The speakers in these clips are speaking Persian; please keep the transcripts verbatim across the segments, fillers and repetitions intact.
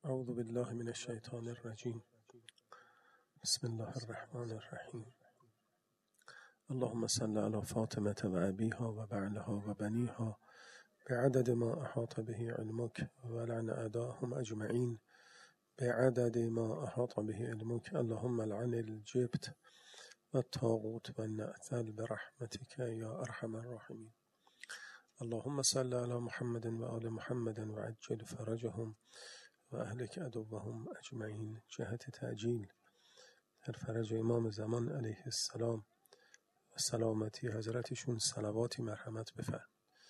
اعوذ بالله من الشیطان الرجیم. بسم الله الرحمن الرحیم. اللهم صل على فاطمة و ابیها و بعلها و بنیها بعدد ما احاط به علمک ولعن اعداءهم اجمعین بعدد ما احاط به علمک. اللهم لعن الجبت و الطاغوت و النعتل برحمتك یا ارحم الراحمین. اللهم صل على محمد و آل محمد و عجل فرجهم و اهلک عدوهم اجمعین. جهت تعجیل در فرج امام زمان علیه السلام و سلامتی حضرتشون صلواتی مرحمت بفرم.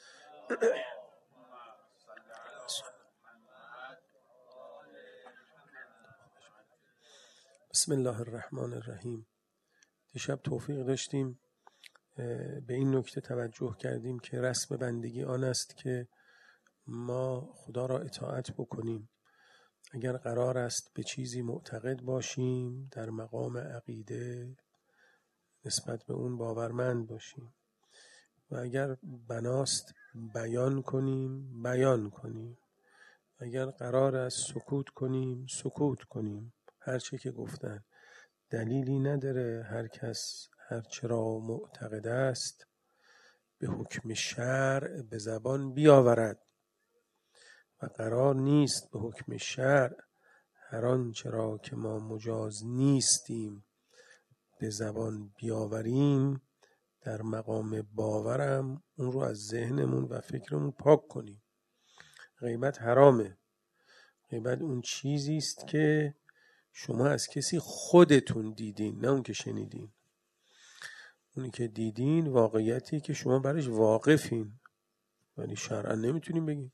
بسم الله الرحمن الرحیم. دیشب توفیق داشتیم به این نکته توجه کردیم که رسم بندگی آن است که ما خدا را اطاعت بکنیم. اگر قرار است به چیزی معتقد باشیم در مقام عقیده نسبت به اون باورمند باشیم و اگر بناست بیان کنیم بیان کنیم. اگر قرار است سکوت کنیم سکوت کنیم. هرچه که گفتن دلیلی نداره هر کس هر چرا معتقد است به حکم شرع به زبان بیاورد و قرار نیست به حکم شرع هر آنچه را که ما مجاز نیستیم به زبان بیاوریم. در مقام باورم اون رو از ذهنمون و فکرمون پاک کنیم. غیبت حرامه. غیبت اون چیزی است که شما از کسی خودتون دیدین، نه اون که شنیدین. اونی که دیدین واقعیتی که شما برش واقفین ولی شرعا نمیتونین بگین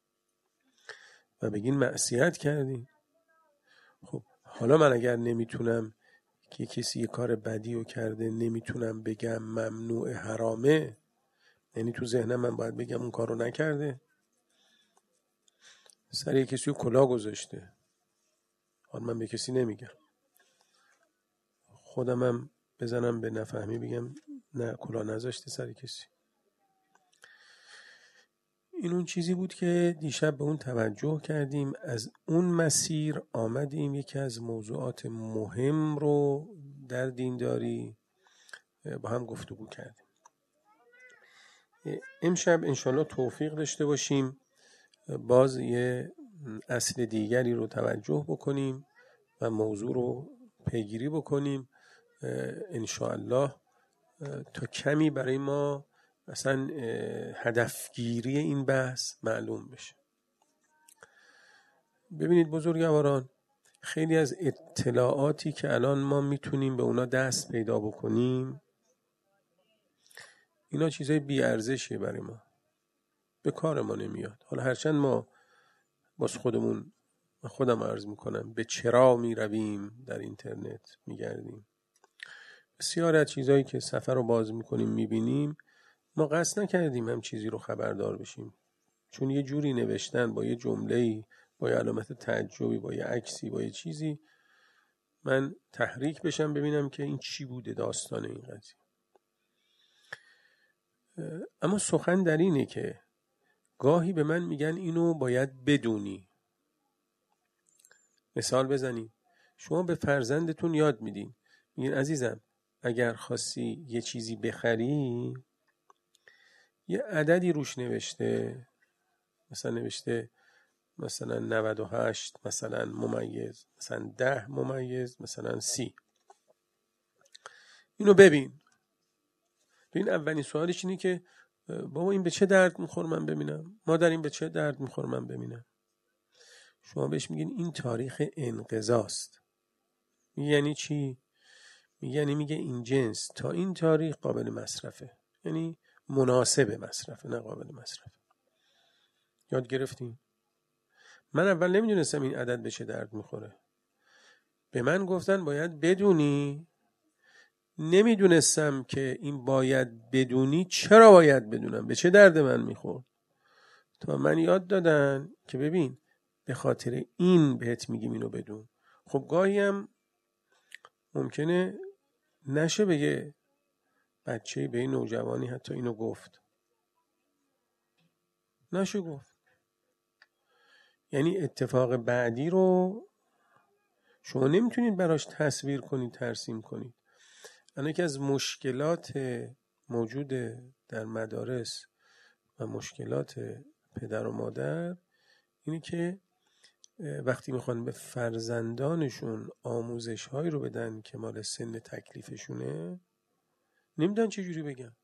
و بگین معصیت کردین. خب حالا من اگر نمیتونم که کسی یه کار بدی رو کرده نمیتونم بگم ممنوع حرامه، یعنی تو ذهنم من باید بگم اون کار رو نکرده. سر یه کسی رو کلاه گذاشته، حالا من به کسی نمیگم، خودمم بزنم به نفهمی بگم نه کلاه نذاشته سر کسی. این اون چیزی بود که دیشب به اون توجه کردیم. از اون مسیر آمدیم یکی از موضوعات مهم رو در دینداری با هم گفتگو کردیم. امشب انشالله توفیق داشته باشیم باز یه اصل دیگری رو توجه بکنیم و موضوع رو پیگیری بکنیم. انشالله تا کمی برای ما مثلا هدفگیری این بحث معلوم بشه. ببینید بزرگواران، خیلی از اطلاعاتی که الان ما میتونیم به اونا دست پیدا بکنیم اینا چیزای بی ارزشیه برای ما، به کار ما نمیاد. حالا هرچند ما باز خودمون، خودم عرض میکنم، به چرا میرویم در اینترنت میگردیم، بسیار از چیزایی که سفر رو باز میکنیم میبینیم ما قصد نکردیم هم چیزی رو خبردار بشیم، چون یه جوری نوشتن با یه جمله‌ای با یه علامت تعجبی با یه عکسی با یه چیزی من تحریک بشم ببینم که این چی بوده داستان این قضیه. اما سخن در اینه که گاهی به من میگن اینو باید بدونی. مثال بزنیم، شما به فرزندتون یاد میدین، میگین عزیزم اگر خواستی یه چیزی بخری یه عددی روش نوشته، مثلا نوشته مثلا نود و هشت مثلا ممیز مثلا ده ممیز مثلا سی. اینو ببین. ببین اولین سوالش اینه که بابا این به چه درد میخور من ببینم، مادر این به چه درد میخور من ببینم. شما بهش میگین این تاریخ انقضاست. یعنی چی؟ یعنی میگه این جنس تا این تاریخ قابل مصرفه، یعنی مناسب مصرفه نه قابل مصرفه. یاد گرفتین؟ من اول نمیدونستم این عدد به چه درد میخوره، به من گفتن باید بدونی، نمیدونستم که این باید بدونی چرا باید بدونم به چه درد من میخورد، تا من یاد دادن که ببین به خاطر این بهت میگیم اینو بدون. خب گاهی هم ممکنه نشه بگه بچه‌ای به این نوجوانی حتی اینو گفت، نشه گفت. یعنی اتفاق بعدی رو شما نمیتونید براش تصویر کنید، ترسیم کنید. اما یکی از مشکلات موجود در مدارس و مشکلات پدر و مادر اینه که وقتی میخوان به فرزندانشون آموزش هایی رو بدن که مال سن تکلیفشونه، نمیدونن چجوری بگن.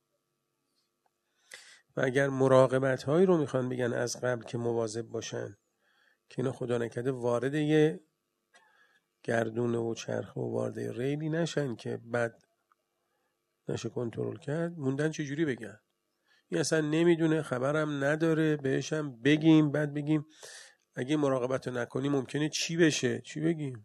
و اگر مراقبت هایی رو میخوان بگن از قبل که مواظب باشن که اینا خدا نکرده وارد یه گردونه و چرخه و وارد ریلی نشن که بعد نشه کنترل کرد، موندن چجوری بگن. این اصلا نمیدونه، خبرم نداره، بهشم بگیم بعد بگیم اگه مراقبت رو نکنی ممکنه چی بشه، چی بگیم.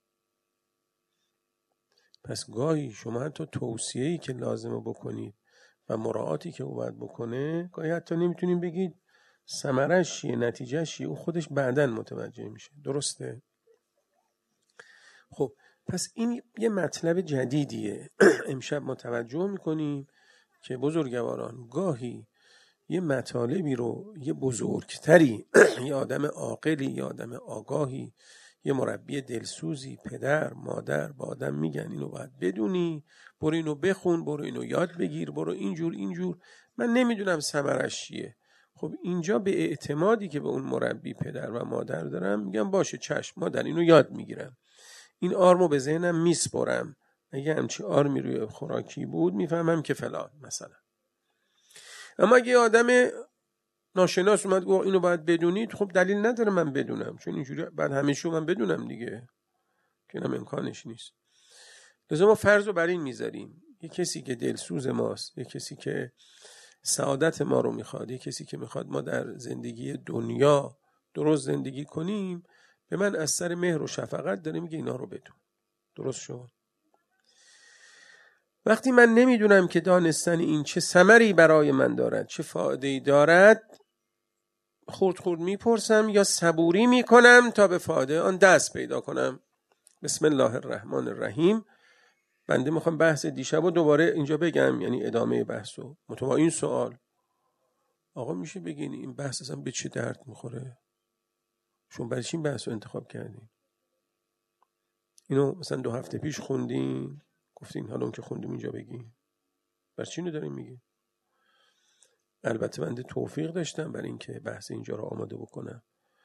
پس گاهی شما حتی توصیه‌ای که لازمه بکنید و مراعاتی که او باید بکنه، گاهی حتی نمیتونیم بگید ثمرش چیه، نتیجهش چیه، او خودش بعداً متوجه میشه. درسته؟ خب پس این یه مطلب جدیدیه. امشب ما توجه میکنیم که بزرگواران گاهی یه مطالبی رو یه بزرگتری، یه آدم عاقلی، یه آدم آگاهی، یه مربی دلسوزی، پدر، مادر با آدم میگن اینو باید بدونی، برو اینو بخون، برو اینو یاد بگیر، برو اینجور اینجور، من نمیدونم ثمرش چیه. خب اینجا به اعتمادی که به اون مربی پدر و مادر دارم میگم باشه چشم، مادر اینو یاد میگیرم، این آرمو به ذهنم میسپرم، اگه همچی آرمی روی خوراکی بود میفهمم که فلان مثلا. اما اگه آدم ناشناس اومد گفت اینو باید بدونید، خب دلیل نداره من بدونم، چون اینجوری بعد همیشه من بدونم دیگه، که اینم امکانش نیست. لذا ما فرض رو بر این میذاریم یه کسی که دلسوز ماست، یه کسی که سعادت ما رو میخواد، یه کسی که میخواد ما در زندگی دنیا درست زندگی کنیم، به من از سر مهر و شفقت داره میگه اینا رو بدون. درست شد؟ وقتی من نمیدونم که دانستن این چه ثمری برای من دارد، چه فایده‌ای دارد، خورد خورد میپرسم یا صبوری میکنم تا به فایده آن دست پیدا کنم. بسم الله الرحمن الرحیم. بنده میخوام بحث دیشب رو دوباره اینجا بگم، یعنی ادامه بحثو. متوا این سوال آقا میشه بگین این بحث اصلا به چه درد میخوره؟ شما برای چی این بحث رو انتخاب کردین؟ اینو مثلا دو هفته پیش خوندین، گفتین حالا اون که خوندیم اینجا بگین. برای چی اینو دارین میگین؟ البته بنده توفیق داشتم برای اینکه بحث اینجا رو آماده بکنم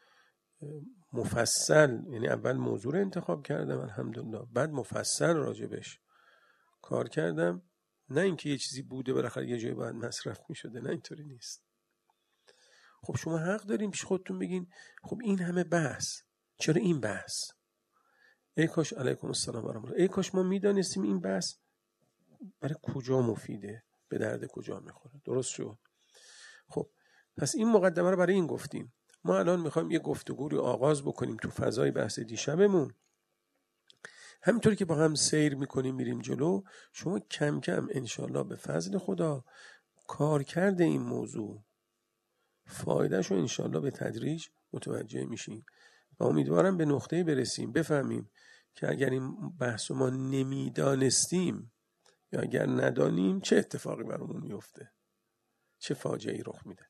مفصل، یعنی اول موضوع رو انتخاب کردم الحمدلله، بعد مفصل راجبش کار کردم. نه اینکه یه چیزی بوده بالاخره یه جایی باید مصرف میشده، نه اینطوری نیست. خب شما حق دارین پیش خودتون بگین خب این همه بحث، چرا این بحث؟ ای کاش، علیکم السلام و رحمت الله، ای کاش ما میدانستیم این بحث برای کجا مفیده، به درد کجا میخوره. درست شد؟ خب پس این مقدمه رو برای این گفتیم. ما الان میخوایم یه گفتگو رو آغاز بکنیم تو فضای بحث دیشبمون. همینطوری که با هم سیر میکنیم میریم جلو، شما کم کم انشالله به فضل خدا کار کرده این موضوع فایدهشو انشالله به تدریج متوجه میشین و امیدوارم به نقطه برسیم بفهمیم که اگر این بحثو ما نمیدانستیم یا اگر ندانیم چه اتفاقی برامون میفته، چه فاجعه‌ای رخ میده.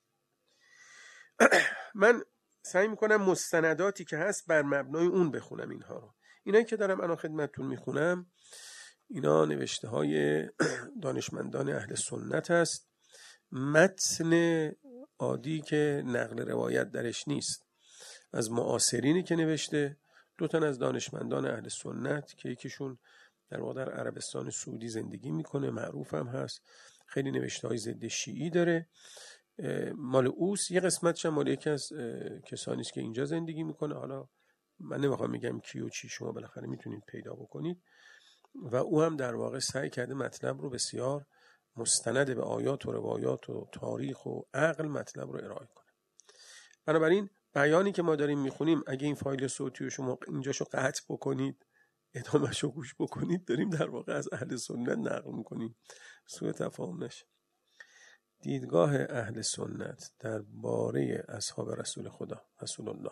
من سعی میکنم مستنداتی که هست بر مبنای اون بخونم اینها رو. اینایی که دارم الان خدمتتون میخونم اینا نوشته های دانشمندان اهل سنت هست، متن عادی که نقل روایت درش نیست، از معاصرینی که نوشته، دو تن از دانشمندان اهل سنت که یکیشون در واقع در عربستان سعودی زندگی میکنه، معروف هم هست، خیلی نوشته های ضد شیعی داره، مال اوست، یه قسمتش هم مال یکی از کسانی است که اینجا زندگی میکنه. حالا من نمیخوام میگم کی و چی، شما بالاخره میتونید پیدا بکنید. و او هم در واقع سعی کرده مطلب رو بسیار مستند به آیات و روایات و تاریخ و عقل مطلب رو ارائه کنه. بنابراین بیانی که ما داریم میخونیم اگه این فایل صوتی رو شما اینجاشو قطع بکنید ادامهشو گوش بکنید، داریم در واقع از اهل سنت نقل میکنیم، سوء تفاهم نشه. دیدگاه اهل سنت درباره اصحاب رسول خدا رسول الله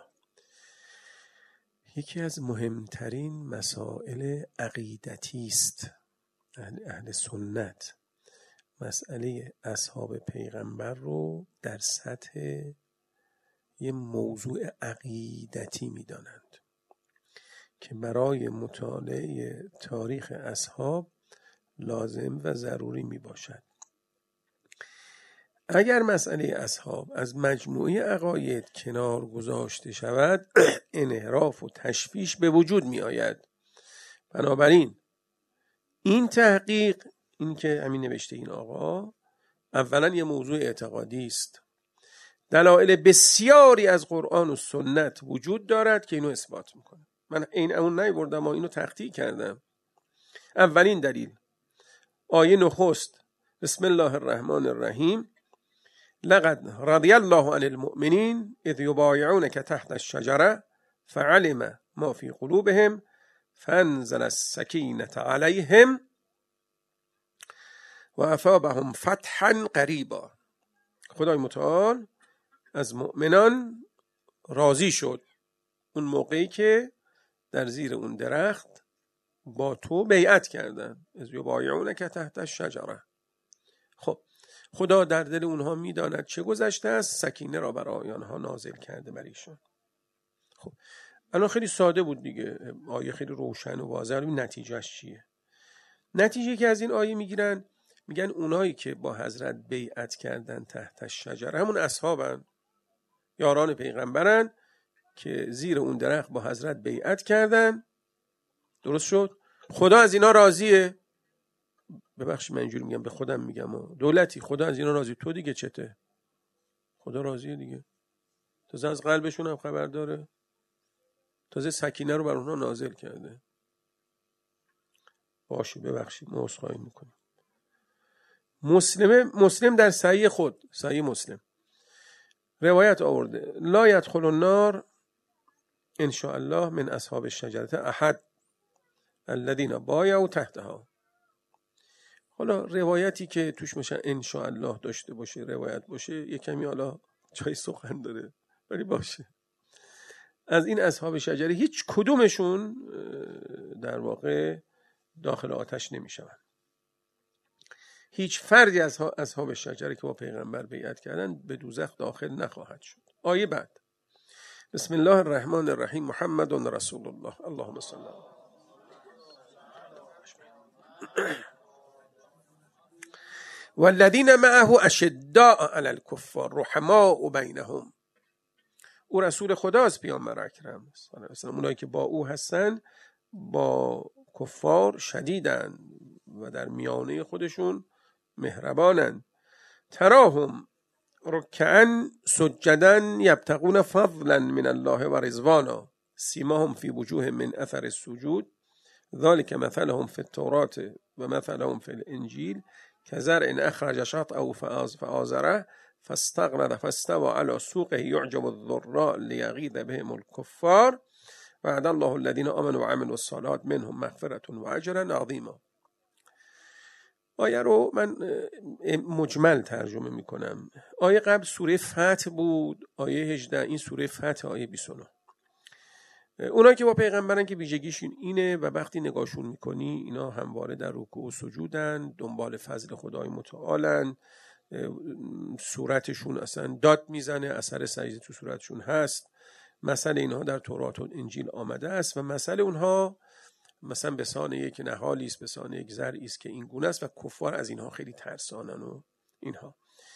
یکی از مهمترین مسائل عقیدتی است. اهل, اهل سنت مسئله اصحاب پیغمبر رو در سطح یه موضوع عقیدتی میدانند که برای مطالعه تاریخ اصحاب لازم و ضروری می باشد. اگر مسئله اصحاب از مجموعه عقاید کنار گذاشته شود انحراف و تشویش به وجود می آید. بنابراین این تحقیق، این که همین نوشته این آقا، اولا یه موضوع اعتقادی است. دلایل بسیاری از قرآن و سنت وجود دارد که اینو اثبات میکنه. من این اون نیوردم و اینو تحقیق کردم. اولین دلیل آیه نخست، بسم الله الرحمن الرحیم، لقد رضی الله عن المؤمنین اذ یبایعونک تحت الشجره فعلم ما فی قلوبهم فانزل السکینة علیهم و اثابهم فتحا قریبا. خدای متعال از مؤمنان راضی شد اون موقعی که در زیر اون درخت با تو بیعت کردن. از یبایعونک تحت الشجره. خب خدا در دل اونها میداند چه گذشته است، سکینه را برای آنها نازل کرده بر ایشان. خب الان خیلی ساده بود دیگه، آیه خیلی روشن و واضحه. نتیجهش چیه؟ نتیجه که از این آیه میگیرن، میگن اونایی که با حضرت بیعت کردن تحت الشجره همون اصحابن، یاران پیغمبرن که زیر اون درخت با حضرت بیعت کردن. درست شد؟ خدا از اینا راضیه. ببخشید من اینجوری میگم، به خودم میگم و دولتی، خدا از اینا راضی، تو دیگه چته؟ خدا راضیه دیگه. تازه از قلبشون هم خبر داره، تازه سکینه رو بر اونها نازل کرده. باشه ببخشید ما عذرخواهی میکنیم. مسلم مسلم در صحیح خود، صحیح مسلم روایت آورده لا یدخل النار ان شاء الله من اصحاب الشجره احد الذين بایعوا تحتها. حالا روایتی که توش میشه ان شاء الله داشته باشه، روایت باشه، یه کمی حالا جای سخن داره، ولی باشه. از این اصحاب شجره هیچ کدومشون در واقع داخل آتش نمیشوند. هیچ فردی از اصحاب شجره که با پیغمبر بیعت کردن به دوزخ داخل نخواهد شد. آیه بعد، بسم الله الرحمن الرحیم، محمد رسول الله اللهم صل علی والذین معه اشداء علی الکفار رحماء بینهم. او رسول خداست، پیامبر اکرم صلی الله علیه و آله. اونایی که با او هستن با کفار شدیدن و در میانه خودشون مهربانن. تراهم رکعا سجدا یبتغون فضلا من الله و رضوانا سیماهم فی وجوه من اثر السجود ذلك مثلهم فی التوراة و مثلهم فی الانجیل كزرع اخرج شطأه فآزره فاستغلظ فاستوى على سوقه يعجب الضراء ليغيظ بهم الكفار وعد الله الذين آمنوا وعملوا الصالحات منهم مغفرة و اجرا عظیما. آیه رو من مجمل ترجمه میکنم. آیه قبل سوره فتح بود، آیه هجده، این سوره فتح آیه بیست و نه. اونایی که با پیغمبرن که ویژگیشون اینه و وقتی نگاهشون میکنی اینا همواره در رکوع و سجودن، دنبال فضل خدای متعالن، صورتشون اصلا داد میزنه، اثر سجده تو صورتشون هست. مثل اینها در تورات و انجیل آمده است و مثل اونها مثلا به سان یک نهالی است، به سان یک زرعی است که این گونه است و کفار از اینها خیلی ترسانن و اینها.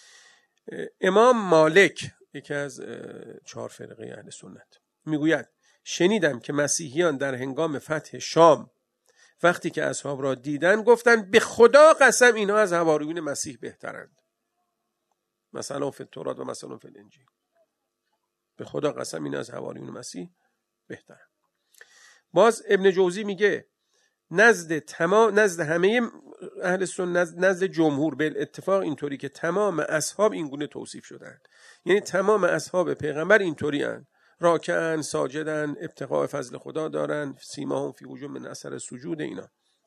امام مالک، یکی از چهار فرقه اهل سنت، میگوید شنیدم که مسیحیان در هنگام فتح شام وقتی که اصحاب را دیدن گفتند به خدا قسم اینها از حواریون مسیح بهترند. مثلا فی التورات و مثلا فی الانجیل. به خدا قسم این از حواریون مسیح بهترند. باز ابن جوزی میگه نزد تمام نزد همه اهل سنت، نزد جمهور به اتفاق اینطوری که تمام اصحاب این گونه توصیف شدن، یعنی تمام اصحاب پیغمبر اینطوری ان، راکعن، ساجدن، ابتغاء فضل خدا دارن، سیماهم فی وجوه من اثر سجود. اینا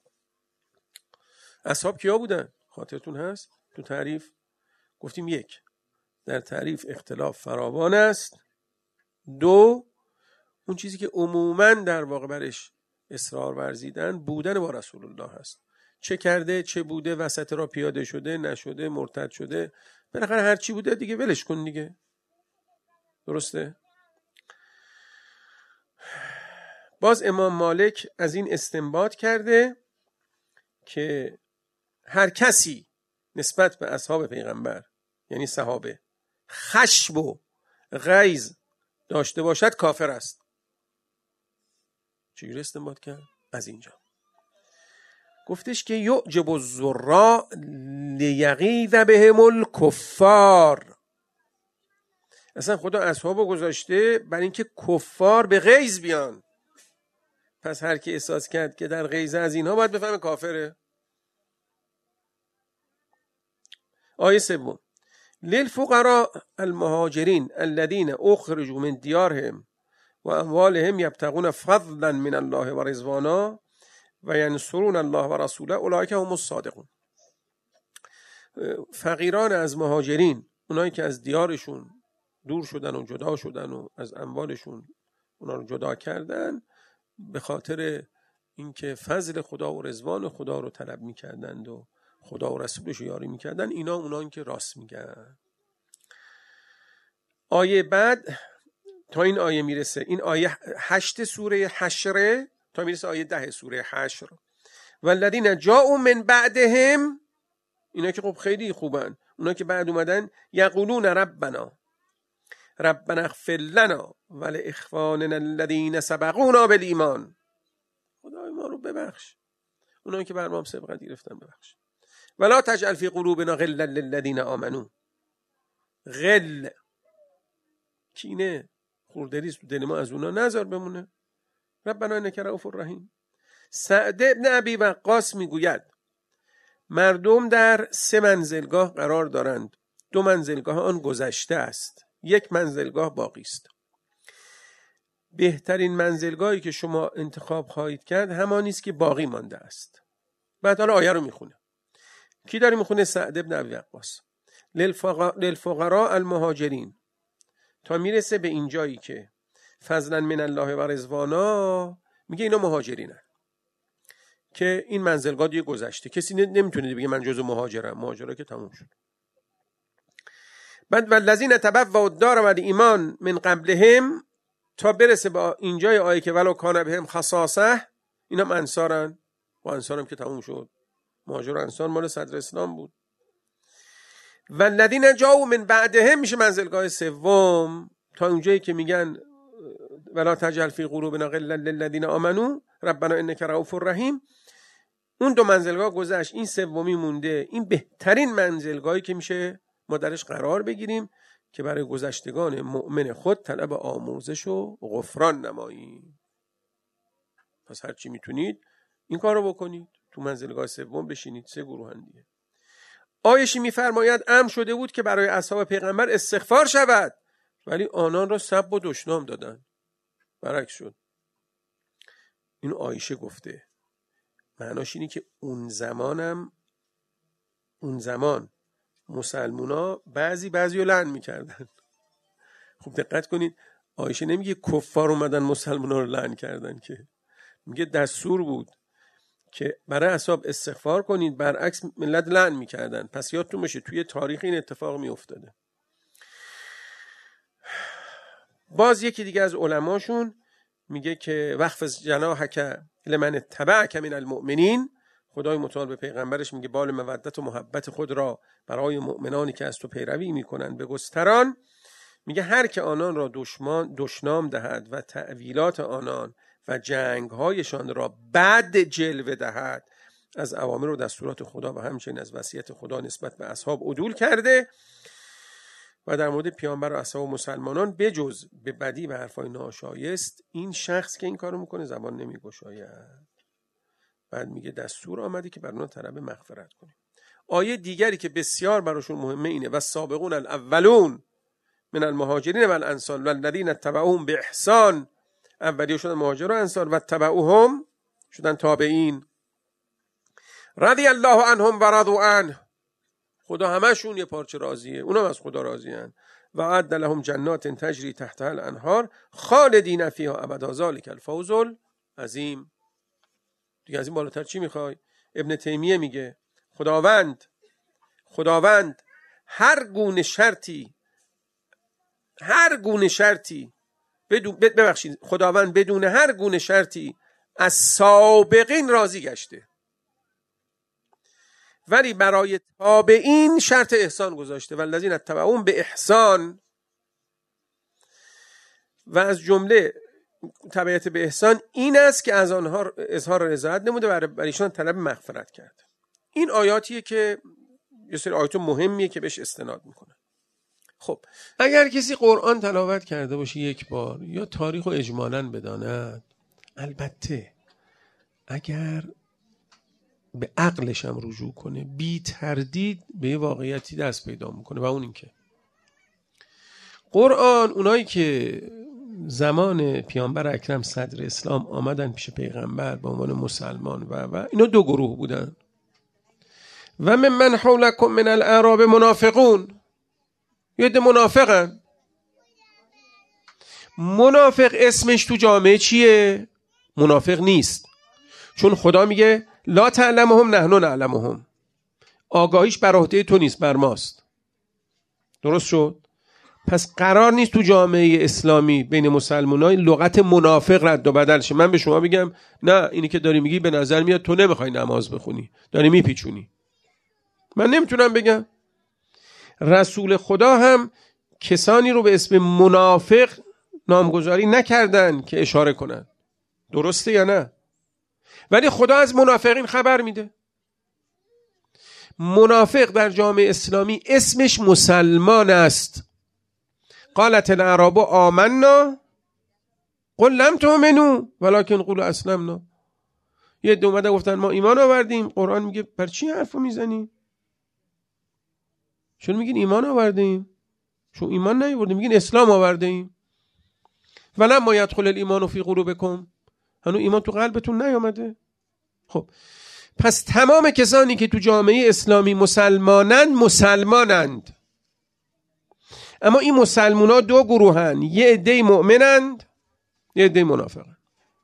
اصحاب کیا بودن؟ خاطرتون هست؟ تو تعریف گفتیم یک، در تعریف اختلاف فراوان است. دو، اون چیزی که عموماً در واقع برش اصرار ورزیدن بودن با رسول الله هست. چه کرده، چه بوده، وسط را پیاده شده، نشده، مرتد شده، بالاخره هر چی بوده دیگه ولش کن دیگه. درسته؟ باز امام مالک از این استنباط کرده که هر کسی نسبت به اصحاب پیغمبر یعنی صحابه خشم و غیظ داشته باشد کافر است. چجوری استنباط کرد؟ از اینجا گفتش که یعجب الزراء لیغیظ بهم الکفار. اصلا خدا اصحابو گذاشته برای اینکه کفار به غیظ بیان. پس هر کی احساس کرد که در غیظ از اینها باید بفهمه کافره. آیه سوم للفقراء المهاجرین الذين اخرجوا من دیارهم و اموالهم یبتغون فضلا من الله و رضوانا و ینصرون الله و رسوله اولئک هم الصادقون. فقیران از مهاجرین، اونایی که از دیارشون دور شدن و جدا شدن و از اموالشون اونا رو جدا کردن به خاطر اینکه فضل خدا و رضوان خدا رو طلب می‌کردند و خدا و رسولش رو یاری می‌کردن، اینا اونان که راست میگن. آیه بعد تا این آیه میرسه، این آیه هشت سوره حشر تا میرسه آیه ده سوره حشر. والذین جاءوا من بعدهم، اینا که خب خیلی خوبن، اونا که بعد اومدن، یقولون ربنا ربنا اغفر لنا ولاخواننا الذین سبقونا بالایمان. خدای ما رو ببخش، اونا که بر ما هم سبقت گرفتن ببخش. ولا تجعل فی قلوبنا غلا للذین آمنوا. غل کینه خوردریز تو دل ما از اونا نذار بمونه. ربنا انک رؤوف رحیم. سعد ابن ابی وقاص میگوید مردم در سه منزلگاه قرار دارند، دو منزلگاه آن گذشته است، یک منزلگاه باقی است. بهترین منزلگاهی که شما انتخاب خواهید کرد همانی است که باقی مانده است. بعد حالا آیه رو میخونه. کی داره میخونه؟ سعد ابن ابی وقاص. للفقراء المهاجرین تا میرسه به این جایی که فضلا من الله و رضوانا، میگه اینا مهاجرینن که این منزلگاه دیگه گذشته، کسی نمیتونه بگه من جزو مهاجرم، مهاجرا که تموم شد. بعد والذین تبوأوا الدار و الایمان من قبلهم تا برسه با اینجای آیه که ولو کان بهم خصاصه، اینا انصارن و انصارم که تموم شد. مهاجر و انصار مال صدر اسلام بود. والذین جاءوا من بعدهم میشه منزلگاه سوم تا اونجایی که میگن ولا تجعل فی قلوبنا غلا للذین آمنوا ربنا انک رؤوف رحیم. اون دو منزلگاه گذشت، این سومی مونده. این بهترین منزلگاهی که میشه ما درش قرار بگیریم که برای گذشتگان مؤمن خود طلب آموزش و غفران نماییم. پس هر چی میتونید این کارو بکنید، تو منزلگاه سوم بشینید. سه گروه دیگه. آیشی میفرماید امر شده بود که برای اصحاب پیغمبر استغفار شود، ولی آنان را سب و دشنام دادن. برعکس شد. این آیشه گفته. معناش اینه که اون زمانم اون زمان مسلمونا بعضی بعضی رو لعن میکردن. خب دقت کنید، آیشه نمیگه کفار اومدن مسلمونا رو لعن کردن، که میگه دستور بود که برای اصحاب استغفار کنید، برعکس ملت لعن میکردن. پس یادتون باشه توی تاریخ این اتفاق میافتاده. باز یکی دیگه از علماشون میگه که وخفض جناحک لمن اتبعک من المؤمنین. خدای متعال به پیغمبرش میگه بال مودت و محبت خود را برای مؤمنانی که از تو پیروی میکنن بگستران. میگه هر که آنان را دشمن دشنام دهد و تأویلات آنان و جنگهایشان را بعد جلوه دهد، از اوامر و دستورات خدا و همچنین از وصیت خدا نسبت به اصحاب عدول کرده و در مورد پیامبر و اصحاب مسلمانان بجز به بدی و حرفای ناشایست، این شخص که این کارو میکنه زبان نمیگشاید. بعد میگه دستور آمده که بر اونها طلب مغفرت کنیم. آیه دیگری که بسیار براشون مهمه اینه و السابقون الاولون من المهاجرین و الانصار والذین اتبعوهم باحسان. اولیه شدن مهاجر و انصار و تبعوهم شدن تابعین. رضی الله عنهم و رضوا عنه. خدا همشون یه پارچه راضیه، اونا از خدا راضیان. و اعد لهم جنات تجری تحتها الانهار خالدین فیها ابدا ذلک الفوز العظیم. دیگه از این بالاتر چی میخوای؟ ابن تیمیه میگه خداوند خداوند هر گونه شرطی هر گونه شرطی بدون ببخشید خداوند بدون هر گونه شرطی از سابقین راضی گشته، ولی برای تابعین شرط احسان گذاشته. والذین اتبعون به احسان، و از جمله تبعیت به احسان این است که از آنها اظهار رضایت نموده و بر ایشان طلب مغفرت کرد. این آیاتیه که یه سری آیات مهمیه که بهش استناد میکنه. خب اگر کسی قرآن تلاوت کرده باشه یک بار یا تاریخ و اجمالاً بداند، البته اگر به عقلش هم رجوع کنه بی تردید به یه واقعیتی دست پیدا میکنه، و اون این که قرآن، اونایی که زمان پیامبر اکرم صدر اسلام آمدن پیش پیغمبر به عنوان مسلمان و و اینا دو گروه بودن. و من من حولکم من الاعراب منافقون، یه ده منافقن. منافق اسمش تو جامعه چیه؟ منافق نیست، چون خدا میگه لا تعلمهم نحن نعلمهم، آگاهیش بر عهده تو نیست، بر ماست. درست شد؟ پس قرار نیست تو جامعه اسلامی بین مسلمانای لغت منافق رد و بدل شه. من به شما بگم نه، اینی که داری میگی به نظر میاد تو نمیخوای نماز بخونی، داری میپیچونی. من نمیتونم بگم. رسول خدا هم کسانی رو به اسم منافق نامگذاری نکردن که اشاره کنن. درسته یا نه؟ ولی خدا از منافقین خبر میده. منافق در جامعه اسلامی اسمش مسلمان است. قالت الاعراب آمنا قل لم تؤمنوا ولکن قولوا اسلمنا. یه دو اومدن گفتن ما ایمان آوردیم. قرآن میگه پر چی حرفو میزنی؟ چون میگین ایمان آوردیم؟ چون ایمان نیاوردیم میگین اسلام آوردیم. ولما یدخل الایمان فی قلوبکم، هنوز ایمان تو قلبتون نیامده. خب پس تمام کسانی که تو جامعه اسلامی مسلمانند مسلمانند، اما این مسلمان ها دو گروهن، یه عده مؤمنند یه عده منافقند.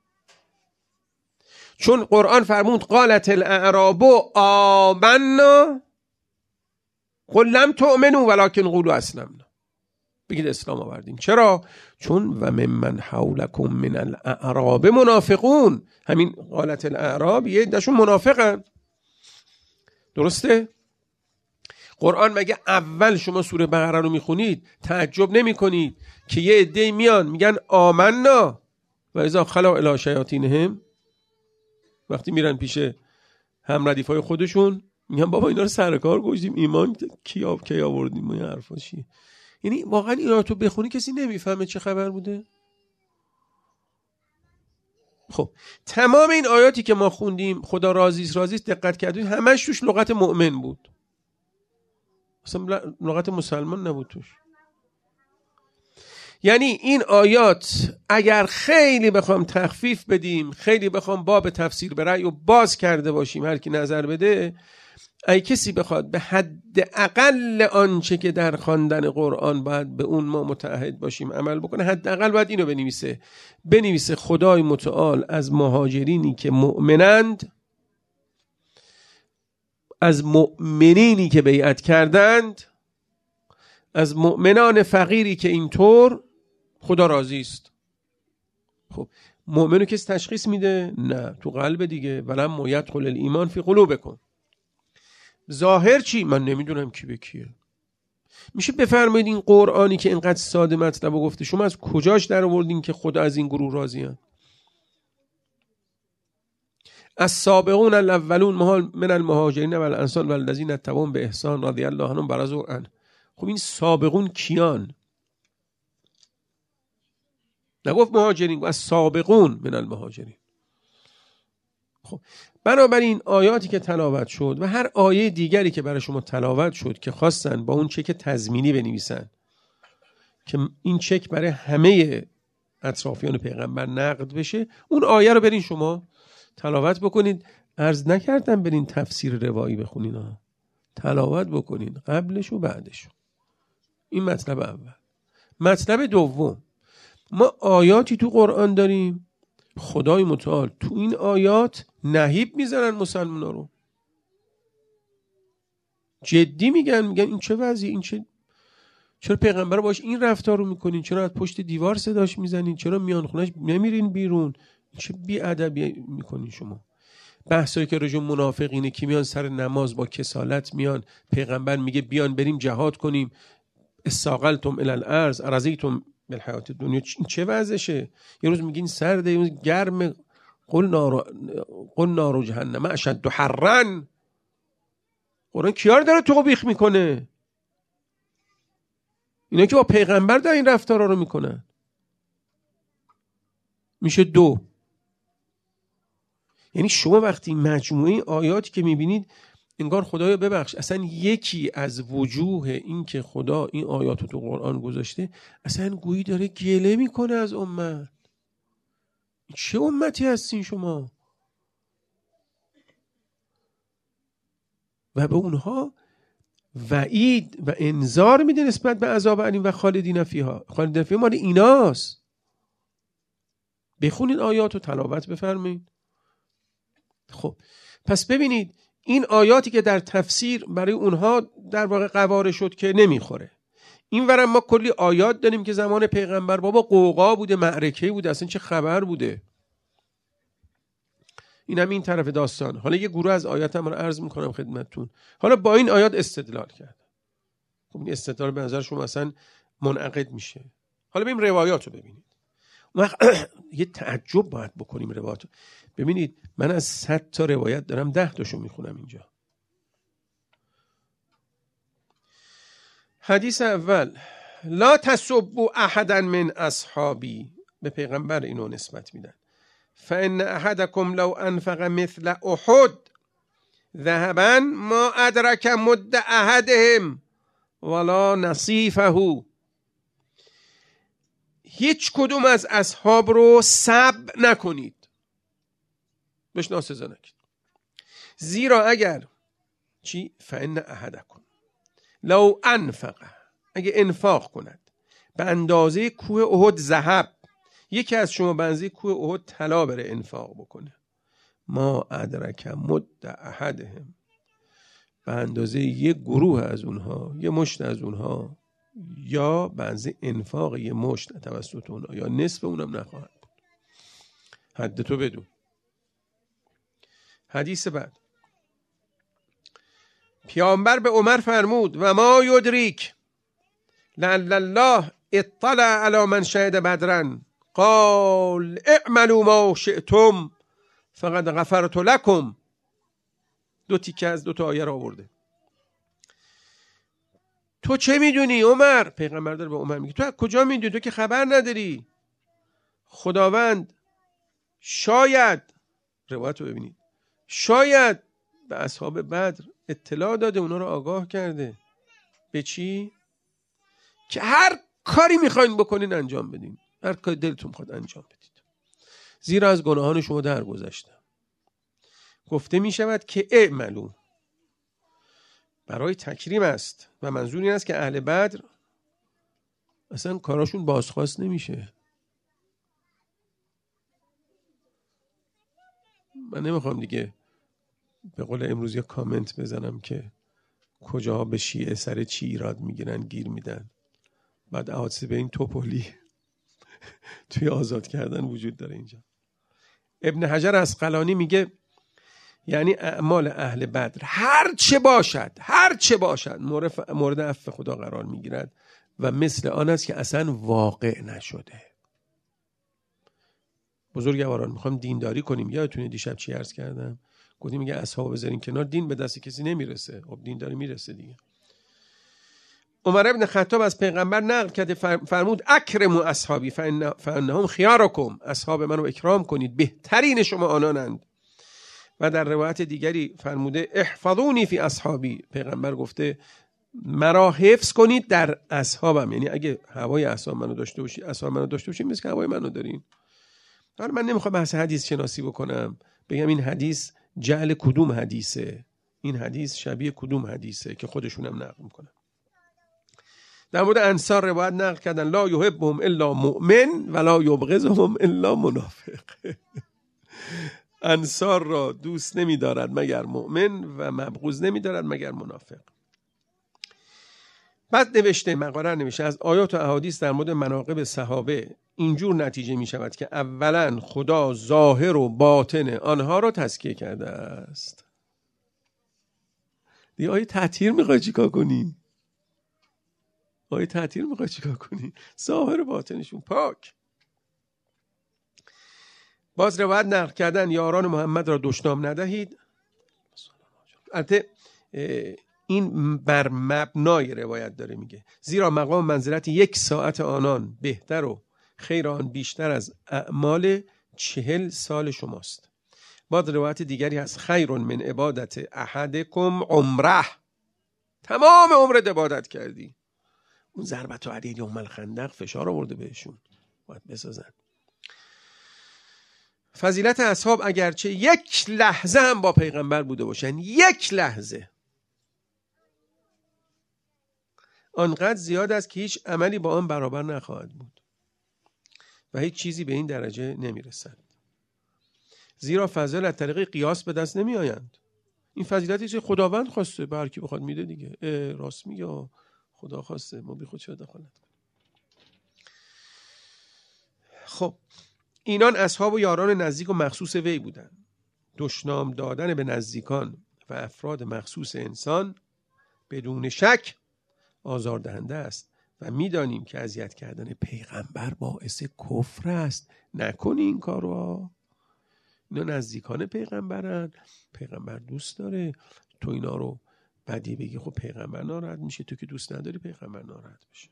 چون قرآن فرمود قالت الاعراب آمنا قل لم تؤمنوا ولکن قولوا اسلمنا، بگید اسلام آوردیم. چرا؟ چون و ممن حولکم من الاعراب منافقون، همین قالت الاعراب یه عدهشون منافقن. درسته؟ قرآن مگه اول شما سوره بقره رو میخونید تعجب نمی کنید که یه عده میان میگن آمنا و اذا خلوا الی شیاطینهم، وقتی میرن پیش هم ردیفای خودشون میگن بابا اینا رو سر کار گذاشتیم، ایمان کی آب کی آوردیم، این حرفا چیه؟ یعنی واقعا اینا تو بخونی کسی نمیفهمه چه خبر بوده. خب تمام این آیاتی که ما خوندیم خدا راضیست راضیست دقت کردید همش توش لغت مؤمن بود، اصلا لغت مسلمان نبود توش. یعنی این آیات اگر خیلی بخوام تخفیف بدیم، خیلی بخوام باب تفسیر به رأی و باز کرده باشیم هر کی نظر بده، ای کسی بخواد به حد اقل آنچه که در خواندن قرآن باید به اون ما متعهد باشیم عمل بکنه، حد اقل باید اینو بنویسه بنویسه خدای متعال از مهاجرینی که مؤمنند، از مؤمنینی که بیعت کردند، از مؤمنان فقیری که اینطور خدا راضی است. خب مؤمنو کسی تشخیص میده؟ نه، تو قلب دیگه. ولما یدخل الایمان فی قلوبکم. ظاهر چی؟ من نمیدونم کی به کیه. میشه بفرمایید این قرآنی که اینقدر ساده مطلب گفته شما از کجاش در آوردین که خدا از این گروه راضیه؟ السابقون الاولون من المهاجرین والانصار والذین اتبعوهم به احسان رضی الله عنهم ورضوا عنه. خب این سابقون کیان؟ نگفت مهاجرین، گفت السابقون من المهاجرین. خب بنابراین آیاتی که تلاوت شد و هر آیه دیگری که برای شما تلاوت شد که خواستن با اون چک تضمینی بنویسن که این چک برای همه اطرافیان پیغمبر نقد بشه، اون آیه رو برین شما تلاوت بکنید. عرض نکردم برین تفسیر روایی بخونین ها، تلاوت بکنین قبلش و بعدش. این مطلب اول. مطلب دوم، ما آیاتی تو قرآن داریم خدای متعال تو این آیات نهیب میزنن مسلمان رو، جدی میگن، میگن این چه وضعی، این چه چرا پیغمبر باش این رفتار رو میکنین؟ چرا از پشت دیوار صداش میزنین؟ چرا میان خونش نمیرین بیرون؟ چه بی‌ادبی میکنین شما؟ بحثایی که رجوع منافقینه که میان سر نماز با کسالت میان، پیغمبر میگه بیان بریم جهاد کنیم، استاقلتم الی الارض رضیتم بالحیات الدنیا، این چه وضعشه؟ یه روز میگین سرده، یه روز گرم. قل نار قل نار جهنم اشد حرا. قرآن کیا رو داره توبیخ میکنه؟ اینا که با پیغمبر در این رفتارا رو میکنن. میشه دو. یعنی شما وقتی مجموعه آیاتی که میبینید، انگار خدایا ببخش، اصلا یکی از وجوه این که خدا این آیات رو تو قرآن گذاشته، اصلا گویی داره گله میکنه از امت. چه امتی هستین شما؟ و به اونها وعید و انذار میده نسبت به عذاب علیم و خالدین فیها. خالدین فیها مال ایناست. بخونید آیات رو، تلاوت بفرمایید. خب پس ببینید این آیاتی که در تفسیر برای اونها در واقع قواره شد که نمیخوره. این ورم ما کلی آیات داریم که زمان پیغمبر بابا قوقا بوده، معرکه بوده، اصلا چه خبر بوده. این هم این طرف داستان. حالا یه گروه از آیات هم رو عرض میکنم خدمتتون. حالا با این آیات استدلال کرد. خب این استدلال به نظر شما اصلا منعقد میشه. حالا بریم روایات رو ببینید. یه تعجب باید بکنیم روایات رو. ببینید من از صد تا روایت دارم ده تاشو میخونم اینجا. حدیث اول، لا تسبوا احدا من اصحابی، به پیغمبر اینو نسبت میدن. فان احدکم لو انفق مثل احد ذهبا ما ادرک مد احدهم ولا نصیفه. هیچ کدوم از اصحاب رو سب نکنید، بهش ناسزا نکنید. زیرا اگر چی؟ فان احدکم لو انفق، اگه انفاق کند به اندازه کوه احد ذهب، یکی از شما به اندازه کوه احد طلا بره انفاق بکنه، ما ادرک مد احدهم، به اندازه یک گروه از اونها، یه مشت از اونها، یا به اندازه انفاق یه مشت توسط اونها، یا نصف اونم نخواهد بود. حد تو بدون. حدیث بعد، پیامبر به عمر فرمود و ما یدریک لعل الله اطلع علی من شهد بدرا قال اعملوا ما شئتم فقد غفرت لكم. دو تیکه از دو تا آیه را آورده. تو چه میدونی عمر؟ پیغمبر داره به عمر میگه تو کجا میدونی؟ تو که خبر نداری. خداوند شاید، روایت رو ببینید، شاید به اصحاب بدر اطلاع داده، اونا رو آگاه کرده. به چی؟ که هر کاری میخواین بکنین انجام بدین، هر کاری دلتون خواهد انجام بدید، زیرا از گناهان شما درگذشتم. گفته میشود که اعملوا برای تکریم است و منظور این است که اهل بدر اصلا کاراشون بازخواست نمیشه. من نمیخوام دیگه به قول امروز یا کامنت بزنم که کجاها به شیعه سر چی ایراد میگیرن گیر میدن. بعد حادثه به این توپولی توی آزاد کردن وجود داره اینجا. ابن حجر اسقلانی میگه یعنی اعمال اهل بدر هر چه باشد، هر چه باشد مورد, مورد عفو خدا قرار میگیرد و مثل آن است که اصلا واقع نشده. بزرگواران میخوام دینداری کنیم. یادتونه دیشب چی عرض کردم؟ گفتیم میگه اصحاب بذارین کنار، دین به دست کسی نمیرسه. خب دین داره میرسه دیگه. عمر ابن خطاب از پیغمبر نقل کرده فرمود اکرموا اصحابی فانهم خیارکم، اصحاب منو اکرام کنید، بهترین شما آنانند. و در روایت دیگری فرموده احفظونی فی اصحابی، پیغمبر گفته مرا حفظ کنید در اصحابم. یعنی اگه هوای اصحاب منو داشته باشی، اصحاب منو داشته باشی، مثل که هوای منو دارین. حالا من نمیخوام بحث حدیث شناسی بکنم، بگم این حدیث جعل کدوم حدیثه، این حدیث شبیه کدوم حدیثه که خودشونم نقل میکنن. در مورد انصار روایت نقل کردن لا یحبهم الا مؤمن ولا یبغضهم الا منافق. انصار را دوست نمی‌دارد مگر مؤمن و مبغوض نمی‌دارد مگر منافق. بعد نوشته، مقاله نوشته از آیات و احادیث در مورد مناقب صحابه اینجور نتیجه می شود که اولا خدا ظاهر و باطن آنها را تزکیه کرده است. دیگه آیه تطهیر میخوای چیکار کنی؟ آیه تطهیر میخوای چیکار کنی؟ ظاهر و باطنشون پاک. باز روایت نقل کردن یاران محمد را دشنام ندهید. البته این بر مبنای روایت داره میگه، زیرا مقام منزلت یک ساعت آنان بهتر و خیر آن بیشتر از اعمال چهل سال شماست. بعد روایت دیگری هست خیر من عبادت احدکم عمره، تمام عمرت عبادت کردی. اون ضربت و عدید یوم الخندق فشار آورده بهشون، باید بسازن. فضیلت اصحاب اگرچه یک لحظه هم با پیغمبر بوده باشن، یک لحظه، آنقدر زیاد است که هیچ عملی با آن برابر نخواهد بود و هیچ چیزی به این درجه نمیرسد. زیرا فضایل از طریق قیاس به دست نمی آیند. این فضیلتی که خداوند خواسته، به هر کی بخواد میده دیگه. راست میگه، خدا خواسته، ما بی خود چه دخالت کنیم. خب اینان اصحاب و یاران نزدیک و مخصوص وی بودند. دشنام دادن به نزدیکان و افراد مخصوص انسان بدون شک آزاردهنده است و میدانیم که اذیت کردن پیغمبر باعث کفر است. نکنی این کارو. اینا نزدیکان پیغمبرن، پیغمبر دوست داره، تو اینا رو بدی بگی خب پیغمبر ناراحت میشه، تو که دوست نداری پیغمبر ناراحت بشه.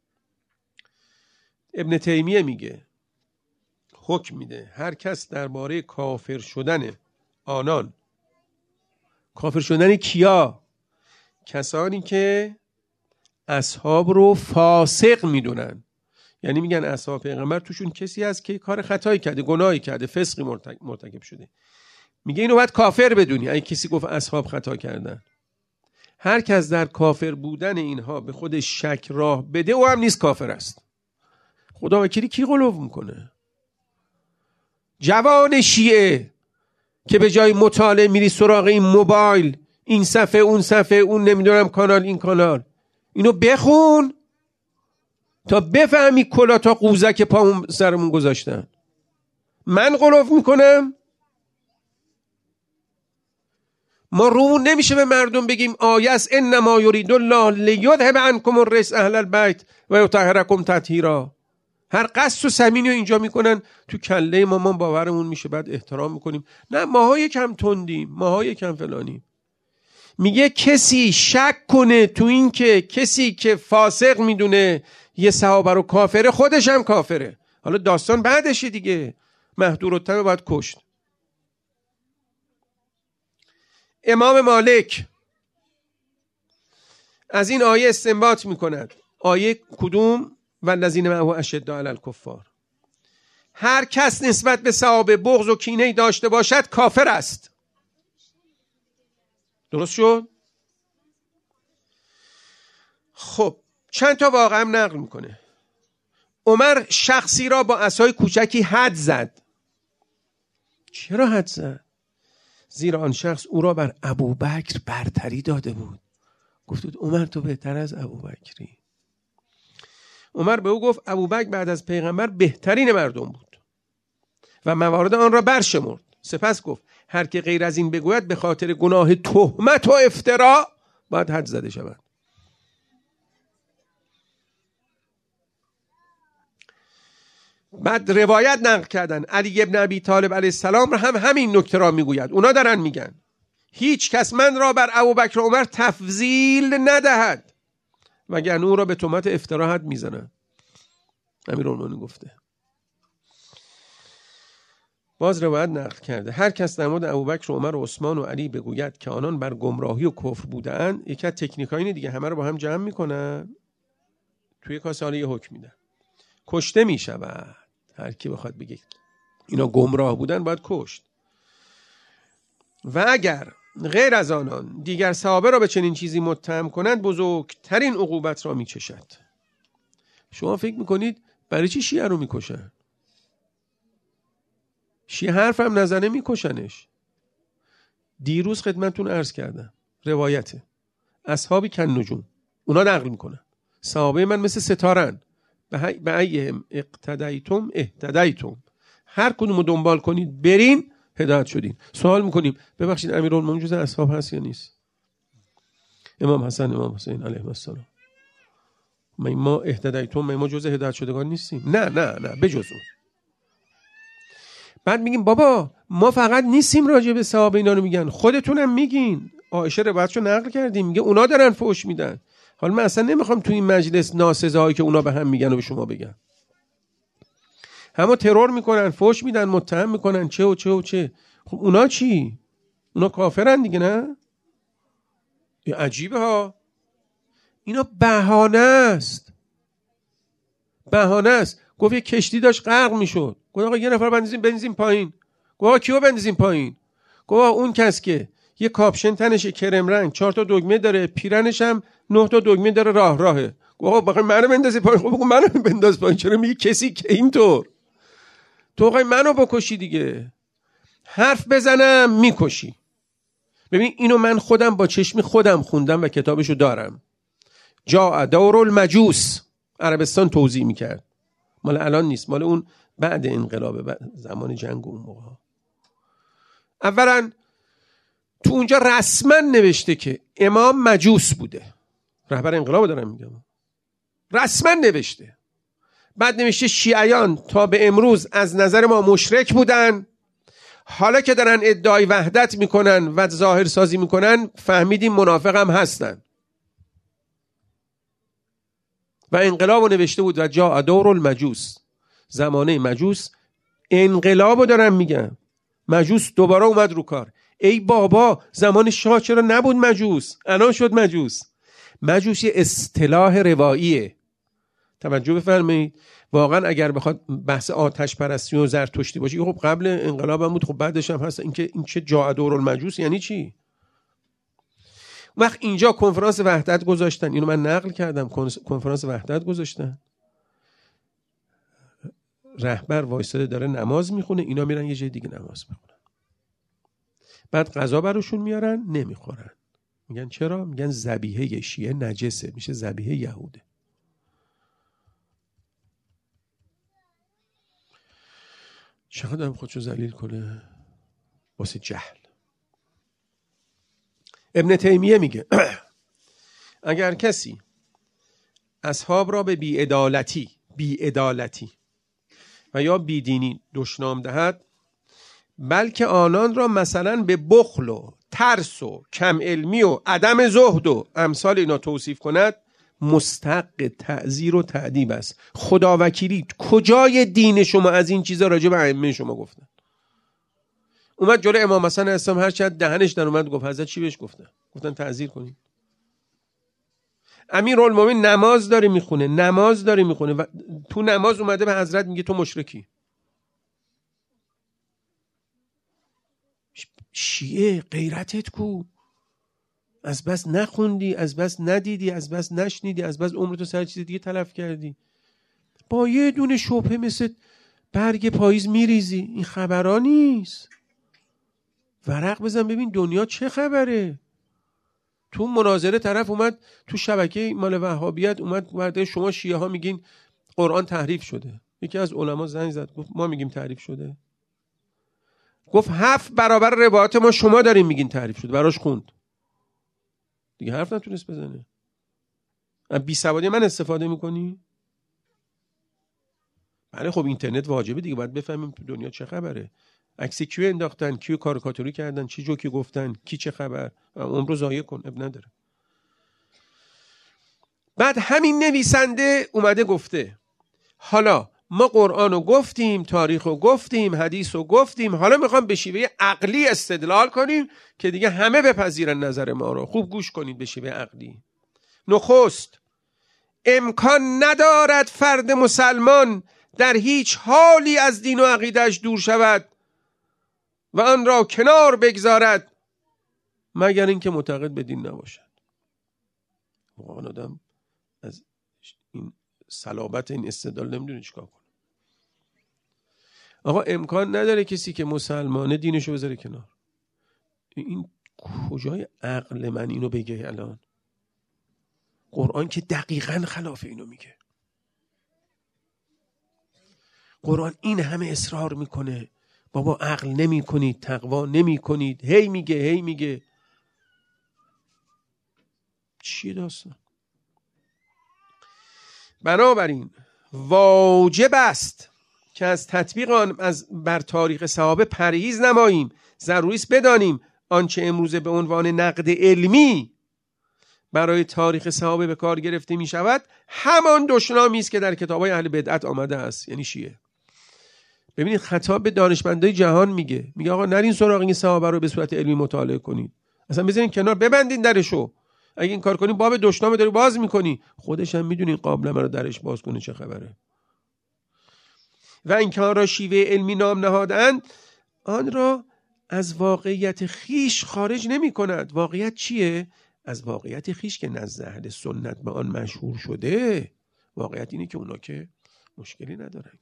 ابن تیمیه میگه، حکم میده هر کس درباره کافر شدن آنان، کافر شدن کیا؟ کسانی که اصحاب رو فاسق میدونن، یعنی میگن اصحاب پیغمبر توشون کسی هست که کار خطایی کرده، گناهی کرده، فسقی مرتکب شده، میگه اینو باید کافر بدونی. اگه کسی گفت اصحاب خطا کردن، هر کس در کافر بودن اینها به خودش شک راه بده او هم نیست کافر است. خدا وکیلی کی غلو میکنه؟ جوان شیعه که به جای مطالعه میری سراغ این موبایل، این صفحه اون صفحه، اون نمیدونم کانال این کانال، اینو بخون تا بفهمی کلا تا قوزک پامون سرمون گذاشتن. من غلو میکنم؟ ما رومون نمیشه به مردم بگیم آیه است انما یرید الله لیذهب عنکم الرجس اهل البیت و یطهرکم تطهیرا. هر قصد و سمینی رو اینجا میکنن، تو کله ما ما باورمون میشه، بعد احترام میکنیم. نه ماها یکم تندیم، ماها یکم فلانیم. میگه کسی شک کنه تو این که کسی که فاسق میدونه یه صحابه رو کافره، خودش هم کافره. حالا داستان بعدشه دیگه، مهدور التم باید کشت. امام مالک از این آیه استنباط میکند. آیه کدوم؟ والذین معه اشداء علی الکفار. هر کس نسبت به صحابه بغض و کینه داشته باشد کافر است. درست شد؟ خب چند تا واقعا نقل میکنه. عمر شخصی را با عصای کوچکی حد زد. چرا حد زد؟ زیرا آن شخص او را بر ابوبکر برتری داده بود. گفت بود عمر تو بهتر از ابوبکری. عمر به او گفت ابوبکر بعد از پیغمبر بهترین مردم بود و موارد آن را برشمرد. سپس گفت هر که غیر از این بگوید به خاطر گناه تهمت و افترا باید حد زده شود. بعد روایت نقل کردن علی ابن ابی طالب علیه السلام هم همین نکته را میگوید. اونا دارن میگن هیچ کس من را بر ابوبکر و عمر تفضیل ندهد وگرنه او را به تهمت افترا حد میزنن. امیرالمومنین گفته. باز روایت نقل کرده هر کس در مورد ابوبکر و عمر و عثمان و علی بگوید که آنان بر گمراهی و کفر بودند، یکی از تکنیکای دیگه همه رو با هم جمع میکنن، توی کاسه حالا یه حکم میدن، کشته میشود. هر کی بخواد بگه اینا گمراه بودن باید کشت. و اگر غیر از آنان دیگر صحابه را به چنین چیزی متهم کنند بزرگترین عقوبت را میچشد. شما فکر میکنید برای چی شیعه رو میکشن؟ شیعه حرف هم نزنه میکشنش. دیروز خدمتتون عرض کردم روایته اصحابی کن نجوم، اونا نقل میکنن صحابه من مثل ستارن، به ایهم اقتدیتم اهتدیتم، هر کدوم رو دنبال کنید برین هدایت شدین. سوال میکنیم ببخشید امیرالمومنین جز اصحاب هست یا نیست؟ امام حسن امام حسین علیهم السلام، ما اهتدیتم ما جز هدایت شدگان نیستیم؟ نه نه نه بجز اون. بعد میگیم بابا ما فقط نیستیم راجع به صحابه اینا رو میگن، خودتونم میگین. عایشه روایتشو نقل کردیم میگه اونا دارن فحش میدن. حالا من اصلا نمیخوام تو این مجلس ناسزایی که اونا به هم میگن و به شما بگم. همه ترور میکنن، فحش میدن، متهم میکنن چه و چه و چه. خب اونا چی؟ اونا کافرن دیگه نه؟ عجیبه ها. اینا بهانه است، بهانه است. گفت یه کشتی داشت غرق میشد، گفت آقا یه نفر بندازیم بنزین پایین. گفت آقا کیو بندازیم پایین؟ گفت اون کس که یه کاپشن تنش کرم رنگ، چهار تا دگمه داره، پیرنش هم نه تا دگمه داره، راه راهه. گفت آقا بخوای منو بندازی پایین؟ خب بگو منو بنداز پایین، چرا میگی کسی که اینطور؟ تو آقا منو بکشی دیگه، حرف بزنم میکشی. ببین اینو من خودم با چشم خودم خوندم و کتابشو دارم. جاء دور المجوس، عربستان توضیح میکرد، مال الان نیست، مال اون بعد انقلاب، زمان جنگ اون موقع. اولا تو اونجا رسما نوشته که امام مجوس بوده، رهبر انقلاب دارم میگم، رسما نوشته. بعد نوشته شیعیان تا به امروز از نظر ما مشرک بودن، حالا که دارن ادعای وحدت میکنن و ظاهر سازی میکنن فهمیدیم منافق هم هستن. و انقلابو نوشته بود و جاء دور المجوس، زمانه مجوس، انقلابو دارم میگم. مجوس دوباره اومد رو کار. ای بابا زمان شاه چرا نبود مجوس؟ الان شد مجوس. مجوس یه اصطلاح رواییه، توجه بفرمایید. واقعا اگر بخواد بحث آتش پرستی و زرتشتی باشه، خب قبل انقلاب هم بود، خب بعدش هم هست. اینکه این چه جاء دور المجوس یعنی چی؟ وقت اینجا کنفرانس وحدت گذاشتن، اینو من نقل کردم، کنفرانس وحدت گذاشتن، رهبر وایساده داره نماز میخونه، اینا میرن یه جای دیگه نماز میخونن. بعد غذا براشون میارن نمیخورن، میگن چرا؟ میگن ذبیحه شیعه نجسه، میشه ذبیحه یهوده. چقدر هم خودشو ذلیل کنه واسه جهل. ابن تیمیه میگه اگر کسی اصحاب را به بی‌عدالتی بی‌عدالتی و یا بیدینی دشنام دهد، بلکه آنان را مثلا به بخل و ترس و کم علمی و عدم زهد و امثال اینا توصیف کند، مستحق تعزیر و تعدیب است. خدا وکیلی کجای دین شما از این چیزا راجع به ائمه شما گفتن؟ اومد جلوی امام حسن اسلام هر چند دهنش در اومد گفت حضرت چی بهش گفتن؟ گفتن تعزیر کنید. امیرالمومنین نماز داره میخونه، نماز داره میخونه و تو نماز اومده به حضرت میگه تو مشرکی. شیعه غیرتت کو؟ از بس نخوندی، از بس ندیدی، از بس نشنیدی، از بس عمرتو سر چیز دیگه تلف کردی، با یه دونه شبهه مثل برگ پاییز میریزی. این خبرها نیست. ورق بزن ببین دنیا چه خبره. تو مناظره طرف اومد تو شبکه مال وهابیت اومد گفت شما شیعه ها میگین قرآن تحریف شده. یکی از علما زنگ زد گفت ما میگیم تحریف شده؟ گفت هفت برابر روایات ما شما دارین میگین تحریف شده. براش خوند دیگه، حرف نتونست بزنه. بی سوادی من استفاده میکنی؟ بله خب اینترنت واجبه دیگه، باید بفهمیم تو دنیا چه خبره. عکس کیو انداختن، کیو کاریکاتوری کردن، چی جوکی گفتن، کی چه خبر، عمر رو ضایع کن، اب نداره. بعد همین نویسنده اومده گفته حالا ما قرآن رو گفتیم، تاریخ رو گفتیم، حدیث رو گفتیم، حالا میخوام به شیوه عقلی استدلال کنیم که دیگه همه بپذیرن نظر ما رو. خوب گوش کنید به شیوه عقلی. نخست امکان ندارد فرد مسلمان در هیچ حالی از دین و عقیدهش دور شود و آن را کنار بگذارد مگر اینکه معتقد به دین نباشد. واقعا آدم از این صلابت این استدلال نمیدونه چیکار کنه. آقا امکان نداره کسی که مسلمانه دینشو بذاره کنار. این کجای عقل من اینو بگه الان؟ قرآن که دقیقاً خلاف اینو میگه. قرآن این همه اصرار میکنه بابا عقل نمی کنید، تقوا نمی کنید، هی میگه هی میگه. چیه داستان؟ بنابراین واجب است که از تطبیق آن از بر تاریخ صحابه پرهیز نماییم. ضروری است بدانیم آنچه امروزه به عنوان نقد علمی برای تاریخ صحابه به کار گرفته می شود همان دشنامی است که در کتاب‌های اهل بدعت آمده است، یعنی شیعه. ببینید خطاب به دانشمندای جهان میگه میگه آقا نرین سراغ این صحابه رو به صورت علمی مطالعه کنید، اصلا بذارین کنار، ببندین درشو. اگه این کار کنی باب دشنام داری باز میکنی. خودش هم میدونی قابلمه رو درش باز کنه چه خبره. و این کار را شیوه علمی نام نهادند آن را از واقعیت خیش خارج نمی کند. واقعیت چیه؟ از واقعیت خیش که نزد اهل سنت به آن مشهور شده. واقعیت اینه که اونا که مشکلی ندارن.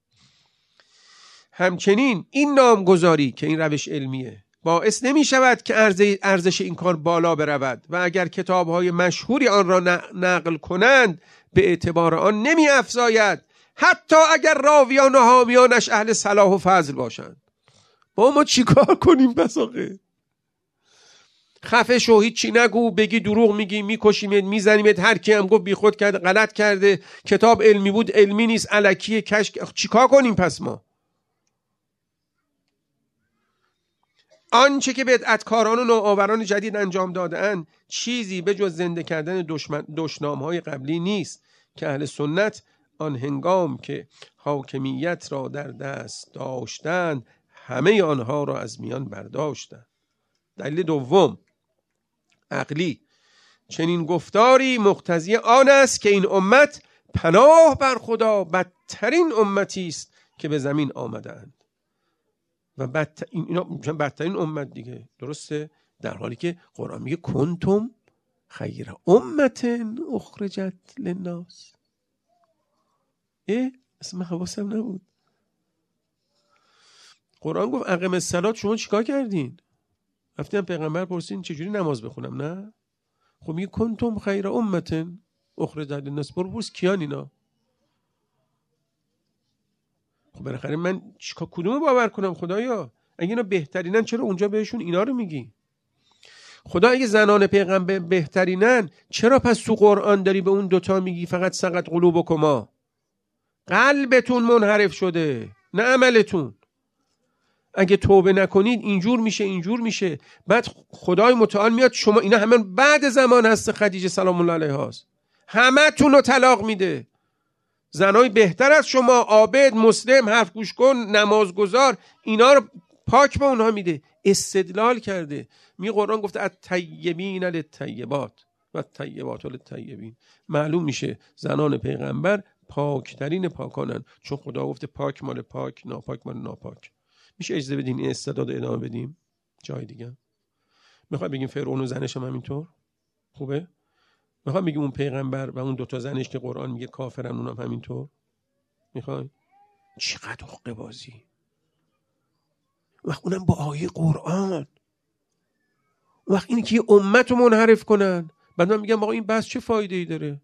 همچنین این نامگذاری که این روش علمیه باعث نمی شود که ارزش این کار بالا برود و اگر کتاب‌های مشهوری آن را نقل کنند به اعتبار آن نمی افزاید، حتی اگر راویان و حامیانش اهل صلاح و فضل باشند. با ما چیکار کنیم پس آخه؟ خفه شو، هیچی نگو، بگی دروغ میگی، میکشیمت، میزنیمت، هر کی هم گفت بیخود کرده، غلط کرده، کتاب علمی بود علمی نیست، الکیه، کشک. چیکار کنیم پس ما؟ آنچه که بدعتکاران و نوآوران جدید انجام داده‌اند چیزی به جز زنده کردن دشنام‌های قبلی نیست که اهل سنت آن هنگام که حاکمیت را در دست داشتند همه آنها را از میان برداشتند. دلیل دوم عقلی، چنین گفتاری مقتضی آن است که این امت پناه بر خدا بدترین امتی است که به زمین آمدند و بدتر اینا میشن بدترین امت دیگه، درسته؟ در حالی که قرآن میگه کنتم خیر امت اخرجت للناس. اه اصلا حواسم نبود. قرآن گفت اقیم الصلاة، شما چیکار کردین؟ رفتین پیغمبر پرسین چجوری نماز بخونم؟ نه خب میگه کنتم خیر امت اخرجت للناس. برو پرس کیان اینا. خب بالاخره من چیکار کدومو باور کنم خدایا؟ اگه اینا بهترینن چرا اونجا بهشون اینا رو میگی؟ خدا اگه زنان پیغمبر بهترینن چرا پس تو قرآن داری به اون دوتا میگی فقط سقط قلوبکما؟ قلبتون منحرف شده نه عملتون. اگه توبه نکنید اینجور میشه اینجور میشه. بعد خدای متعال میاد شما اینا همه بعد زمان هست خدیجه سلام الله علیها هست، همه تون رو طلاق میده. زنای بهتر از شما، عابد، مسلم، حرف گوش کن، نمازگزار، اینا رو پاک به اونها میده. استدلال کرده. می قرآن گفته الطیبین للطیبات و الطیبات للطیبین. معلوم میشه زنان پیغمبر پاکترین پاکانن، چون خدا گفته پاک مال پاک، ناپاک مال ناپاک. میشه اجازه بدین این استعداد ادامه بدیم جای دیگه؟ میخوای بگیم فرعون و زنش هم همینطور خوبه؟ میخوام بگیم اون پیغمبر و اون دوتا زنش که قرآن میگه کافرن اونم همینطور؟ میخوای؟ چقدر حقه بازی. وقت اونم با آیه قرآن. وقت اینی که یه امت رو منحرف کنن، بعد من میگم آقا این بحث چه فایده ای داره؟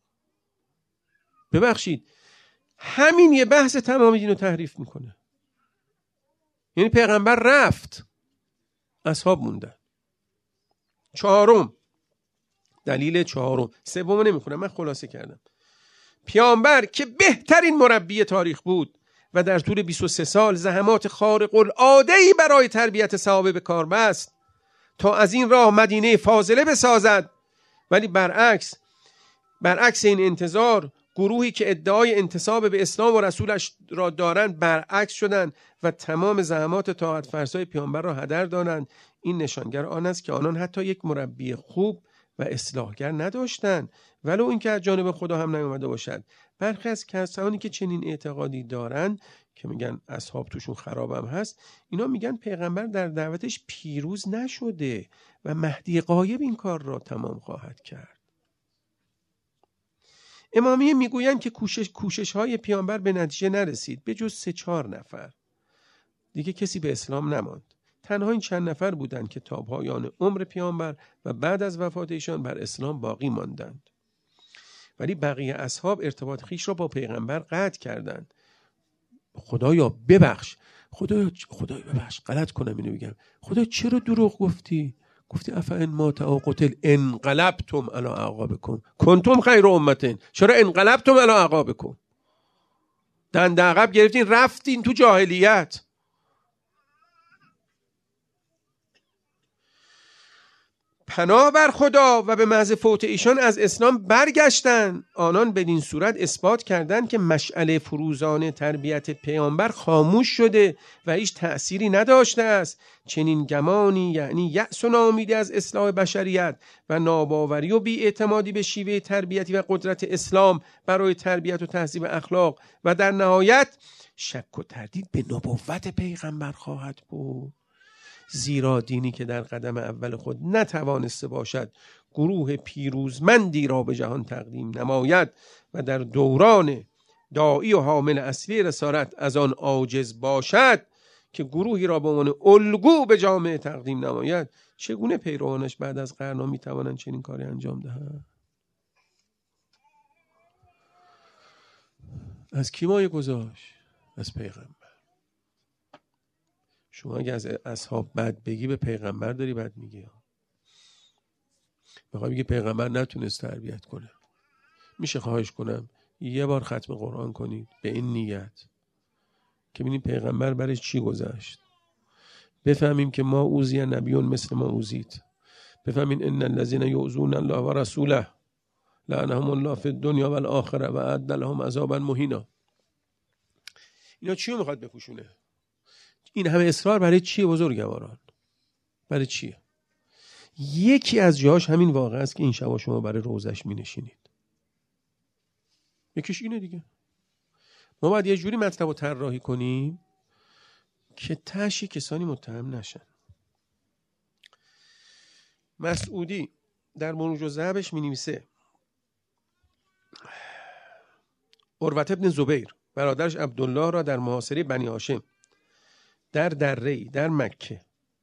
ببخشید همین یه بحث تمام دین رو تحریف میکنه. یعنی پیغمبر رفت، اصحاب موندن. چهارم، دلیل چهارم، سومو نمیخونم، من خلاصه کردم. پیامبر که بهترین مربی تاریخ بود و در طول بیست و سه سال زحمات خارق العاده‌ای برای تربیت صحابه به کار بست تا از این راه مدینه فاضله بسازد، ولی برعکس برعکس این انتظار گروهی که ادعای انتساب به اسلام و رسولش را دارند برعکس شدند و تمام زحمات طاعت فرسای پیامبر را هدر دادند. این نشانگر آن است که آنان حتی یک مربی خوب و اصلاحگر نداشتند، ولو اینکه از جانب خدا هم نیامده باشد. برخی از کسانی که چنین اعتقادی دارند که میگن اصحاب توشون خرابم هست، اینا میگن پیغمبر در دعوتش پیروز نشده و مهدی غایب این کار را تمام خواهد کرد. امامیه میگویند که کوشش کوشش های پیامبر به نتیجه نرسید، به جز سه چهار نفر دیگه کسی به اسلام نماند. تنها این چند نفر بودند که تا پایان عمر پیامبر و بعد از وفات ایشان بر اسلام باقی ماندند. ولی بقیه اصحاب ارتباط خیش را با پیغمبر قطع کردند. خدایا ببخش، خدایا خدایا ببخش غلط کنم اینو بگم، خدا چرا دروغ گفتی؟ گفتی افا ان مات او قتل انقلبتم علی اعقابکم کنتم خیر امه. چرا انقلبتم علی اعقابکم؟ دنده عقب گرفتین رفتین تو جاهلیت. پناه بر خدا و به محض فوت ایشان از اسلام برگشتند. آنان بدین صورت اثبات کردند که مشعل فروزان تربیت پیامبر خاموش شده و هیچ تأثیری نداشته است. چنین گمانی یعنی یأس و ناامیدی از اصلاح بشریت و ناباوری و بی‌اعتمادی به شیوه تربیتی و قدرت اسلام برای تربیت و تهذیب اخلاق و در نهایت شک و تردید به نبوت پیغمبر خواهد بود. زیرا دینی که در قدم اول خود نتوانسته باشد گروه پیروزمندی را به جهان تقدیم نماید و در دوران داعی و حامل اصلی رسالت از آن عاجز باشد که گروهی را به عنوان الگو به جامعه تقدیم نماید، چگونه پیروانش بعد از قرنها می توانند چنین کاری انجام دهند؟ از کی مایه گذاشت؟ از پیغمبر. شما اگه از اصحاب بد بگی به پیغمبر داری بد میگی. بخوای بگی پیغمبر نتونست تربیت کنه، میشه خواهش کنم یه بار ختم قرآن کنید به این نیت که ببینیم پیغمبر برای چی گذشت، بفهمیم که ما اوذی نبیون مثل ما اوذید، بفهمیم ان الذين يؤذون الله ورسوله لعنهم الله فی الدنیا والآخره و اعد لهم عذابا مهینا. اینا چی رو میخواد بپوشونه؟ این همه اصرار برای چیه بزرگواران؟ برای چیه؟ یکی از جاش همین واقعه است که این شبا شما برای روزش می نشینید. یکیش اینه دیگه. ما باید یه جوری مطلب رو طراحی کنیم که تاشی کسانی متهم نشن. مسعودی در مروج الذهبش می نویسه عروة ابن زبیر برادرش عبدالله را در محاصره بنی هاشم در دره‌ای در مکه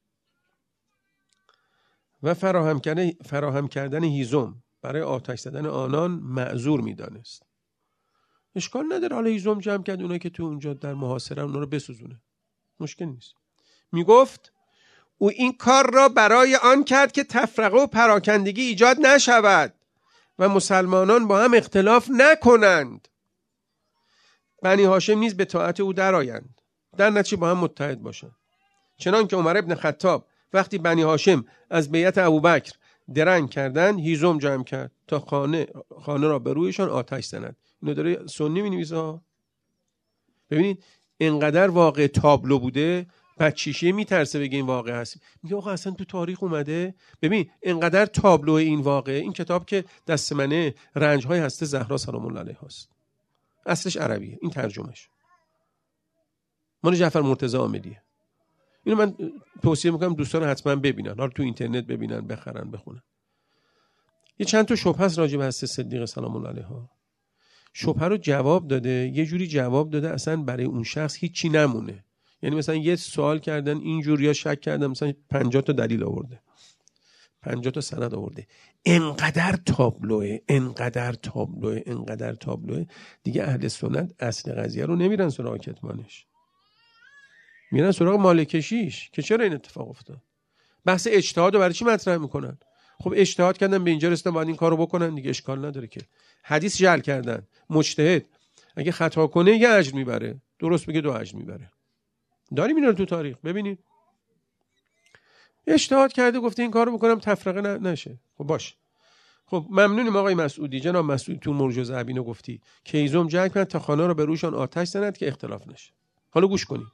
و فراهم کردن فراهم کردن هیزم برای آتش زدن آنان معذور می‌دانست. اشکال نداره حالا هیزم جمع کرد اونایی که تو اونجا در محاصره اونا رو بسوزونه، مشکل نیست. میگفت او این کار را برای آن کرد که تفرقه و پراکندگی ایجاد نشود و مسلمانان با هم اختلاف نکنند. بنی هاشم نیز به طاعت او درآیند، در نتیجه با هم متحد باشند. چنان که عمر ابن خطاب وقتی بنی هاشم از بیعت ابوبکر درنگ کردند هیزم جمع کرد تا خانه خانه را به رویشان آتش زند. اینو داره سنی می‌نویسه. ببینید اینقدر واقع تابلو بوده، بچیشه میترسه بگه این واقع هست. میگه آقا اصلا تو تاریخ اومده. ببین اینقدر تابلو این واقع، این کتاب که دست منه رنج‌های هسته زهرا سلام الله علیها است، اصلش عربیه، این ترجمهش مال جعفر مرتضی عاملیه. اینو من توصیه میکنم دوستان حتما ببینن، حالا تو اینترنت ببینن، بخرن، بخونن. یه چند تا شبهه است راجع به هسته صدیقه سلام الله علیها. شبهه رو جواب داده، یه جوری جواب داده اصلا برای اون شخص هیچی نمونه. یعنی مثلا یه سوال کردن اینجور یا شک کردن، مثلا پنجاه تا دلیل آورده، پنجاه تا سند آورده. انقدر تابلوه، انقدر تابلوه، انقدر تابلوه دیگه اهل سنت اصل قضیه رو نمیرن سراغ کتمانش، میرن سراغ مالکشیش که چرا این اتفاق افتاد. بحث اجتهاد رو برای چی مطرح میکنن؟ خب اجتهاد کردن به اینجا رسیدن، باید این کارو بکنن دیگه، اشکال نداره که. حدیث جعل کردن، مجتهد اگه خطا کنه یه اجر میبره، درست بگه دو اجر میبره. داریم اینا رو تو تاریخ ببینید. اجتهاد کرده گفته این کارو بکنم تفرقه نشه. خب باش، خب ممنونیم آقای مسعودی، جناب مسعودی تو مرج الذهب اینو گفتی که هیزم جمع کنن تا خانه رو به روشان آتش زنند که اختلاف نشه. حالا گوش کنید.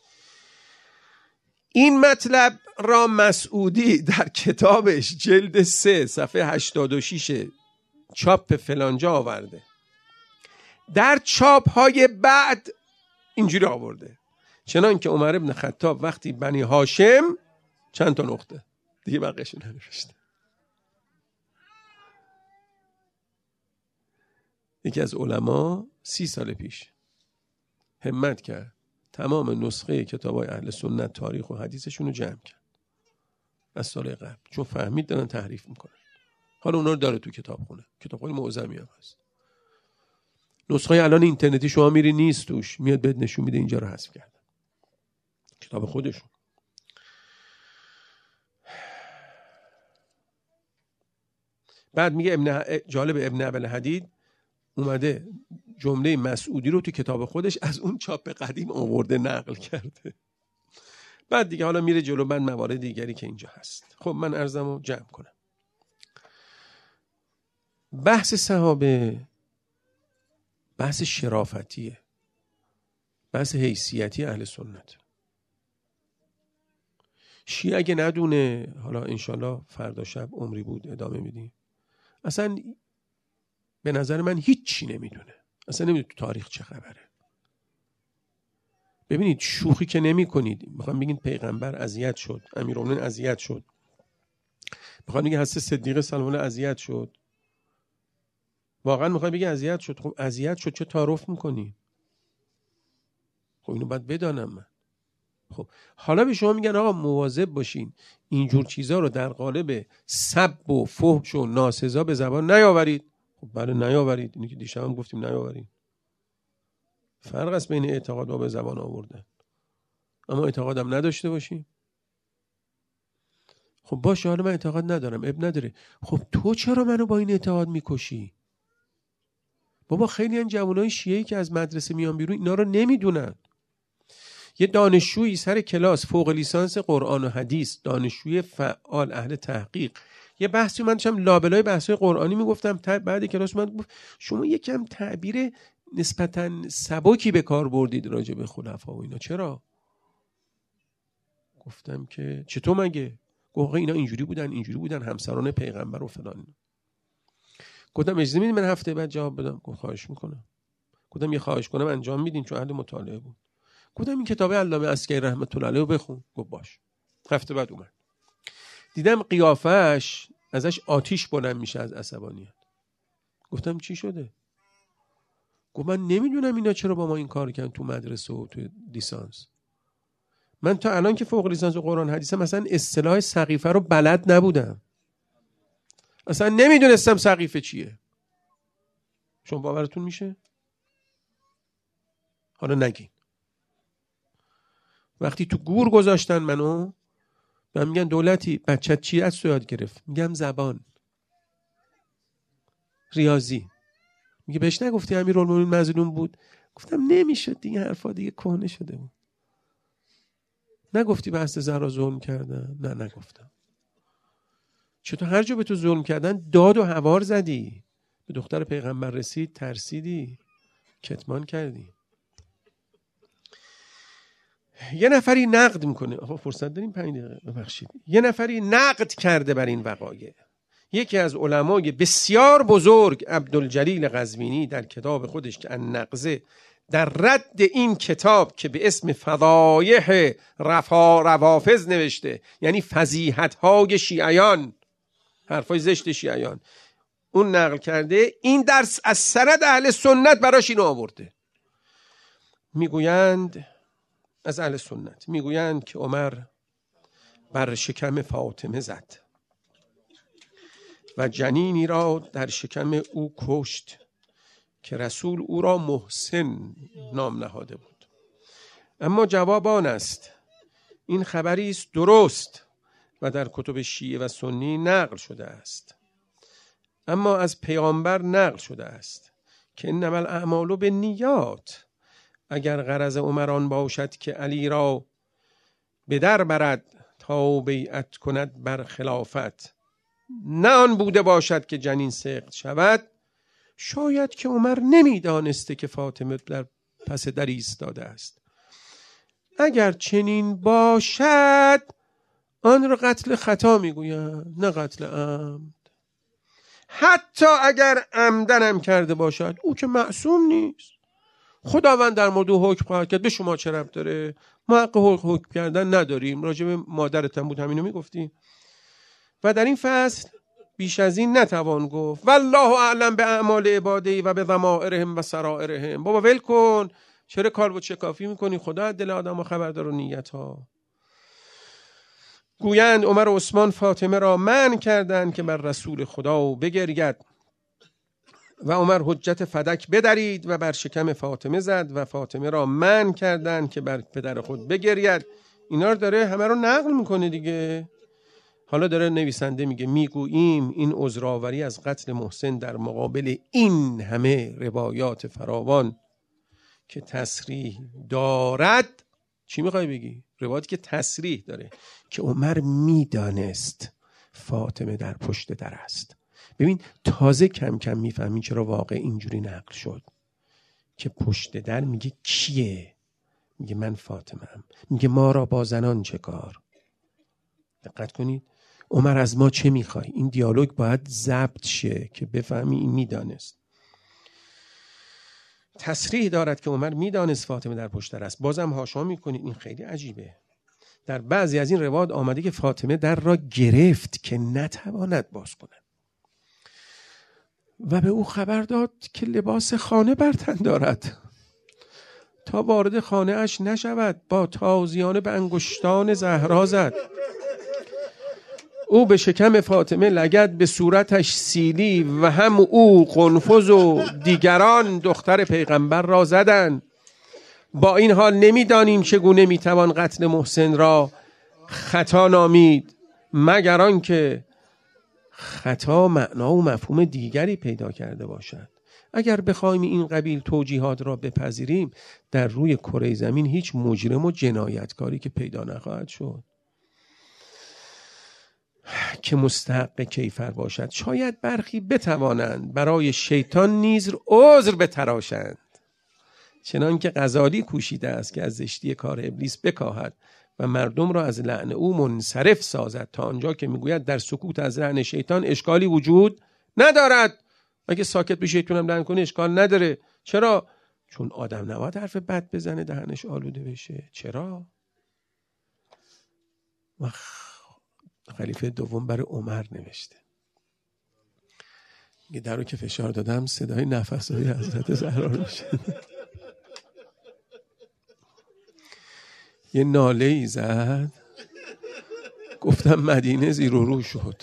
این مطلب را مسعودی در کتابش جلد سه صفحه هشتاد و شش چاپ فلانجا آورده. در چاپ های بعد اینجوری آورده: چنان که عمر ابن خطاب وقتی بنی هاشم چند تا نقطه دیگه بقیه‌شو ننوشته. یکی از علما سی سال پیش همت کرد تمام نسخه کتابای اهل سنت تاریخ و حدیثشون رو جمع کرد از سال قبل، چون فهمید دارن تحریف میکنن. حالا اونا رو داره تو کتاب خونه، کتاب خونه معظمی هم هست. نسخه الان اینترنتی شما میری نیست توش، میاد بهت نشون میده اینجا رو حذف کردن. کتاب خودشون. بعد میگه ابن جالب ابن ابوالحدید اومده جمله مسعودی رو تو کتاب خودش از اون چاپ قدیم آورده نقل کرده. بعد دیگه حالا میره جلو، بعد موارد دیگری که اینجا هست. خب من عرضمو جمع کنم. بحث صحابه بحث شرافتیه، بحث حیثیتی اهل سنت. شیعه اگه ندونه، حالا انشالله فردا شب عمری بود ادامه میدیم، اصلا به نظر من هیچی نمیدونه، اصلا نمیدونه تو تاریخ چه خبره. ببینید شوخی که نمی کنید، میخوام بگید پیغمبر اذیت شد، امیرالمومنین اذیت شد، میخوام بگید حضرت صدیق سلام الله اذیت شد، واقعا میخوام بگید اذیت شد. خب اذیت شد چه تعارف میکنی؟ خب اینو باید بدانم من. خب حالا به شما میگن آقا مواظب باشین اینجور چیزا رو در قالب سب و فحش و ناسزا به زبان نیاورید. خب بله نیاورید، اینی که دیشب هم گفتیم نیاورید. فرق است بین اعتقاد و به زبان آوردن. اما اعتقادم نداشته باشین. خب باشه حالا من اعتقاد ندارم، اب نداره. خب تو چرا منو با این اعتقاد میکشی؟ بابا خیلی ان جوانای شیعه‌ای که از مدرسه میان بیرون اینا رو نمیدونن. یه دانشجویی سر کلاس فوق لیسانس قرآن و حدیث، دانشجوی فعال اهل تحقیق، یه بحثی من داشتم لابلای بحث‌های قرآنی میگفتم، بعد کلاس من گفت شما یکم تعبیر نسبتاً سبکی به کار بردید راجع به خلفا و اینا، چرا؟ گفتم که چطور مگه؟ گفت اینا اینجوری بودن اینجوری بودن همسران پیغمبر و فلان. گفتم اجازه میدید من هفته بعد جواب بدم؟ گفت خواهش میکنم. گفتم یه خواهش کنم انجام میدین چون اهل مطالعه بود. گفتم این کتاب علامه عسکری رحمت الله علیه رو بخون. گفت باش. هفته بعد اومد. دیدم قیافش ازش آتیش بلند میشه از عصبانیت. گفتم چی شده؟ گفت من نمیدونم اینا چرا با ما این کار کردن تو مدرسه و تو لیسانس. من تا الان که فوق لیسانس قرآن حدیثم مثلا اصطلاح سقیفه رو بلد نبودم، اصلا نمیدونستم سقیفه چیه. شما باورتون میشه؟ حالا نگین. وقتی تو گور گذاشتن منو، من میگن دولتی بچت چی از تو یاد گرفت؟ میگم زبان، ریاضی. میگه بهش نگفتی امیرالمومنین مظلوم بود؟ گفتم نمیشد دیگه، حرفا دیگه کهنه شده بود. نگفتی بحث زهرا ظلم کردن؟ نه نگفتم. چطور هر جا به تو ظلم کردن داد و هوار زدی؟ به دختر پیغمبر رسید ترسیدی، کتمان کردی. یه نفری نقد میکنه، آقا فرصت داریم پنج دقیقه ببخشید. یه نفری نقد کرده بر این وقایع. یکی از علمای بسیار بزرگ عبدالجلیل قزوینی در کتاب خودش که النقضه، در رد این کتاب که به اسم فضایح رفا روافض نوشته، یعنی فضیحت‌های شیعیان، حرفای زشت شیعیان، اون نقل کرده. این درس از سند اهل سنت براش اینو آورده. میگویند از اهل سنت میگویند که عمر بر شکم فاطمه زد و جنینی را در شکم او کشت که رسول او را محسن نام نهاده بود. اما جواب آن است این خبری است درست و در کتب شیعه و سنی نقل شده است، اما از پیامبر نقل شده است که انما الاعمال بالنیات. اگر غرض عمر آن باشد که علی را به در برد تا بیعت کند بر خلافت، نه آن بوده باشد که جنین سقط شود، شاید که عمر نمیدانسته که فاطمه در پس در ایستاده است. اگر چنین باشد آن را قتل خطا میگویند، نه قتل عمد. حتی اگر عمدنم کرده باشد او که معصوم نیست. خداوند در مورد حکم خواهد کرد، به شما چه ربط داره؟ ما حق حکم کردن نداریم. راجع به مادرتم بود همینو میگفتی. و در این فصل بیش از این نتوان گفت. والله اعلم به اعمال عباده و به ضمائرهم و سرائرهم. بابا ول کن، چرا کار و چکافی میکنی؟ خدا از دل آدم خبردار و نیت ها. گویند عمر و عثمان فاطمه را منع کردند که بر رسول خدا بگرید. و عمر حجت فدک بدرید و بر شکم فاطمه زد و فاطمه را منع کردند که بر پدر خود بگرید. اینا رو داره همه رو نقل میکنه دیگه. حالا داره نویسنده میگه میگوییم این عذرآوری از قتل محسن در مقابل این همه روایات فراوان که تصریح دارد. چی میخوای بگی؟ روایاتی که تصریح داره که عمر میدانست فاطمه در پشت در است. ببین تازه کم کم میفهمی چرا واقع اینجوری نقل شد که پشت در میگه کیه؟ میگه من فاطمه ام. میگه ما را با زنان چه کار؟ دقت کنید عمر از ما چه میخوای؟ این دیالوگ باید ضبط شه که بفهمی این میدانست. تصریح دارد که عمر میدانست فاطمه در پشت در است. بازم هاشا میکنید این خیلی عجیبه. در بعضی از این روایات آمده که فاطمه در را گرفت که نتواند باز کند و به او خبر داد که لباس خانه بر تن دارد تا وارد خانه اش نشود. با تازیانه به انگشتان زهرا زد. او به شکم فاطمه لگد، به صورتش سیلی و هم او قنفذ و دیگران دختر پیغمبر را زدند. با این حال نمیدانیم چگونه میتوان قتل محسن را خطا نامید مگر آنکه خطا معنا و مفهوم دیگری پیدا کرده باشد. اگر بخوایم این قبیل توجیهات را بپذیریم در روی کره زمین هیچ مجرم و جنایتکاری که پیدا نخواهد شد که مستحق کیفر باشد. شاید برخی بتوانند برای شیطان نیز عذر بتراشند، چنان که غزالی کوشیده است که از زشتی کار ابلیس بکاهد و مردم را از لعن او منصرف سازد، تا آنجا که میگوید در سکوت از لعن شیطان اشکالی وجود ندارد. اگه ساکت به شیطان هم لعن کنه اشکال نداره. چرا؟ چون آدم نباید حرف بد بزنه دهنش آلوده بشه. چرا؟ و خلیفه دوم برای عمر نوشته، یه در رو که فشار دادم صدای نفس‌های حضرت زهرا رو میشه. یه ناله ای زد، گفتم مدینه زیر و رو شد.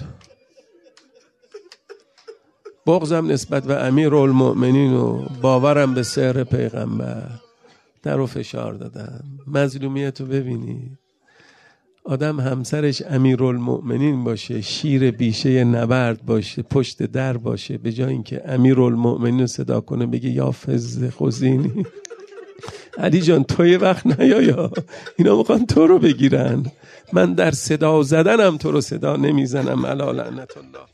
بغضم نسبت به امیرالمؤمنین و باورم به سحر پیغمبر در رو فشار دادم. مظلومیت رو ببینید. آدم همسرش امیرالمؤمنین باشه، شیر بیشه نبرد باشه، پشت در باشه، به جای اینکه امیرالمؤمنین رو صدا کنه بگه یا فز خزینی علی جان تو یه وقت نیایا، اینا میخوان تو رو بگیرن، من در صدا زدنم تو رو صدا نمیزنم. الا لعنت الله.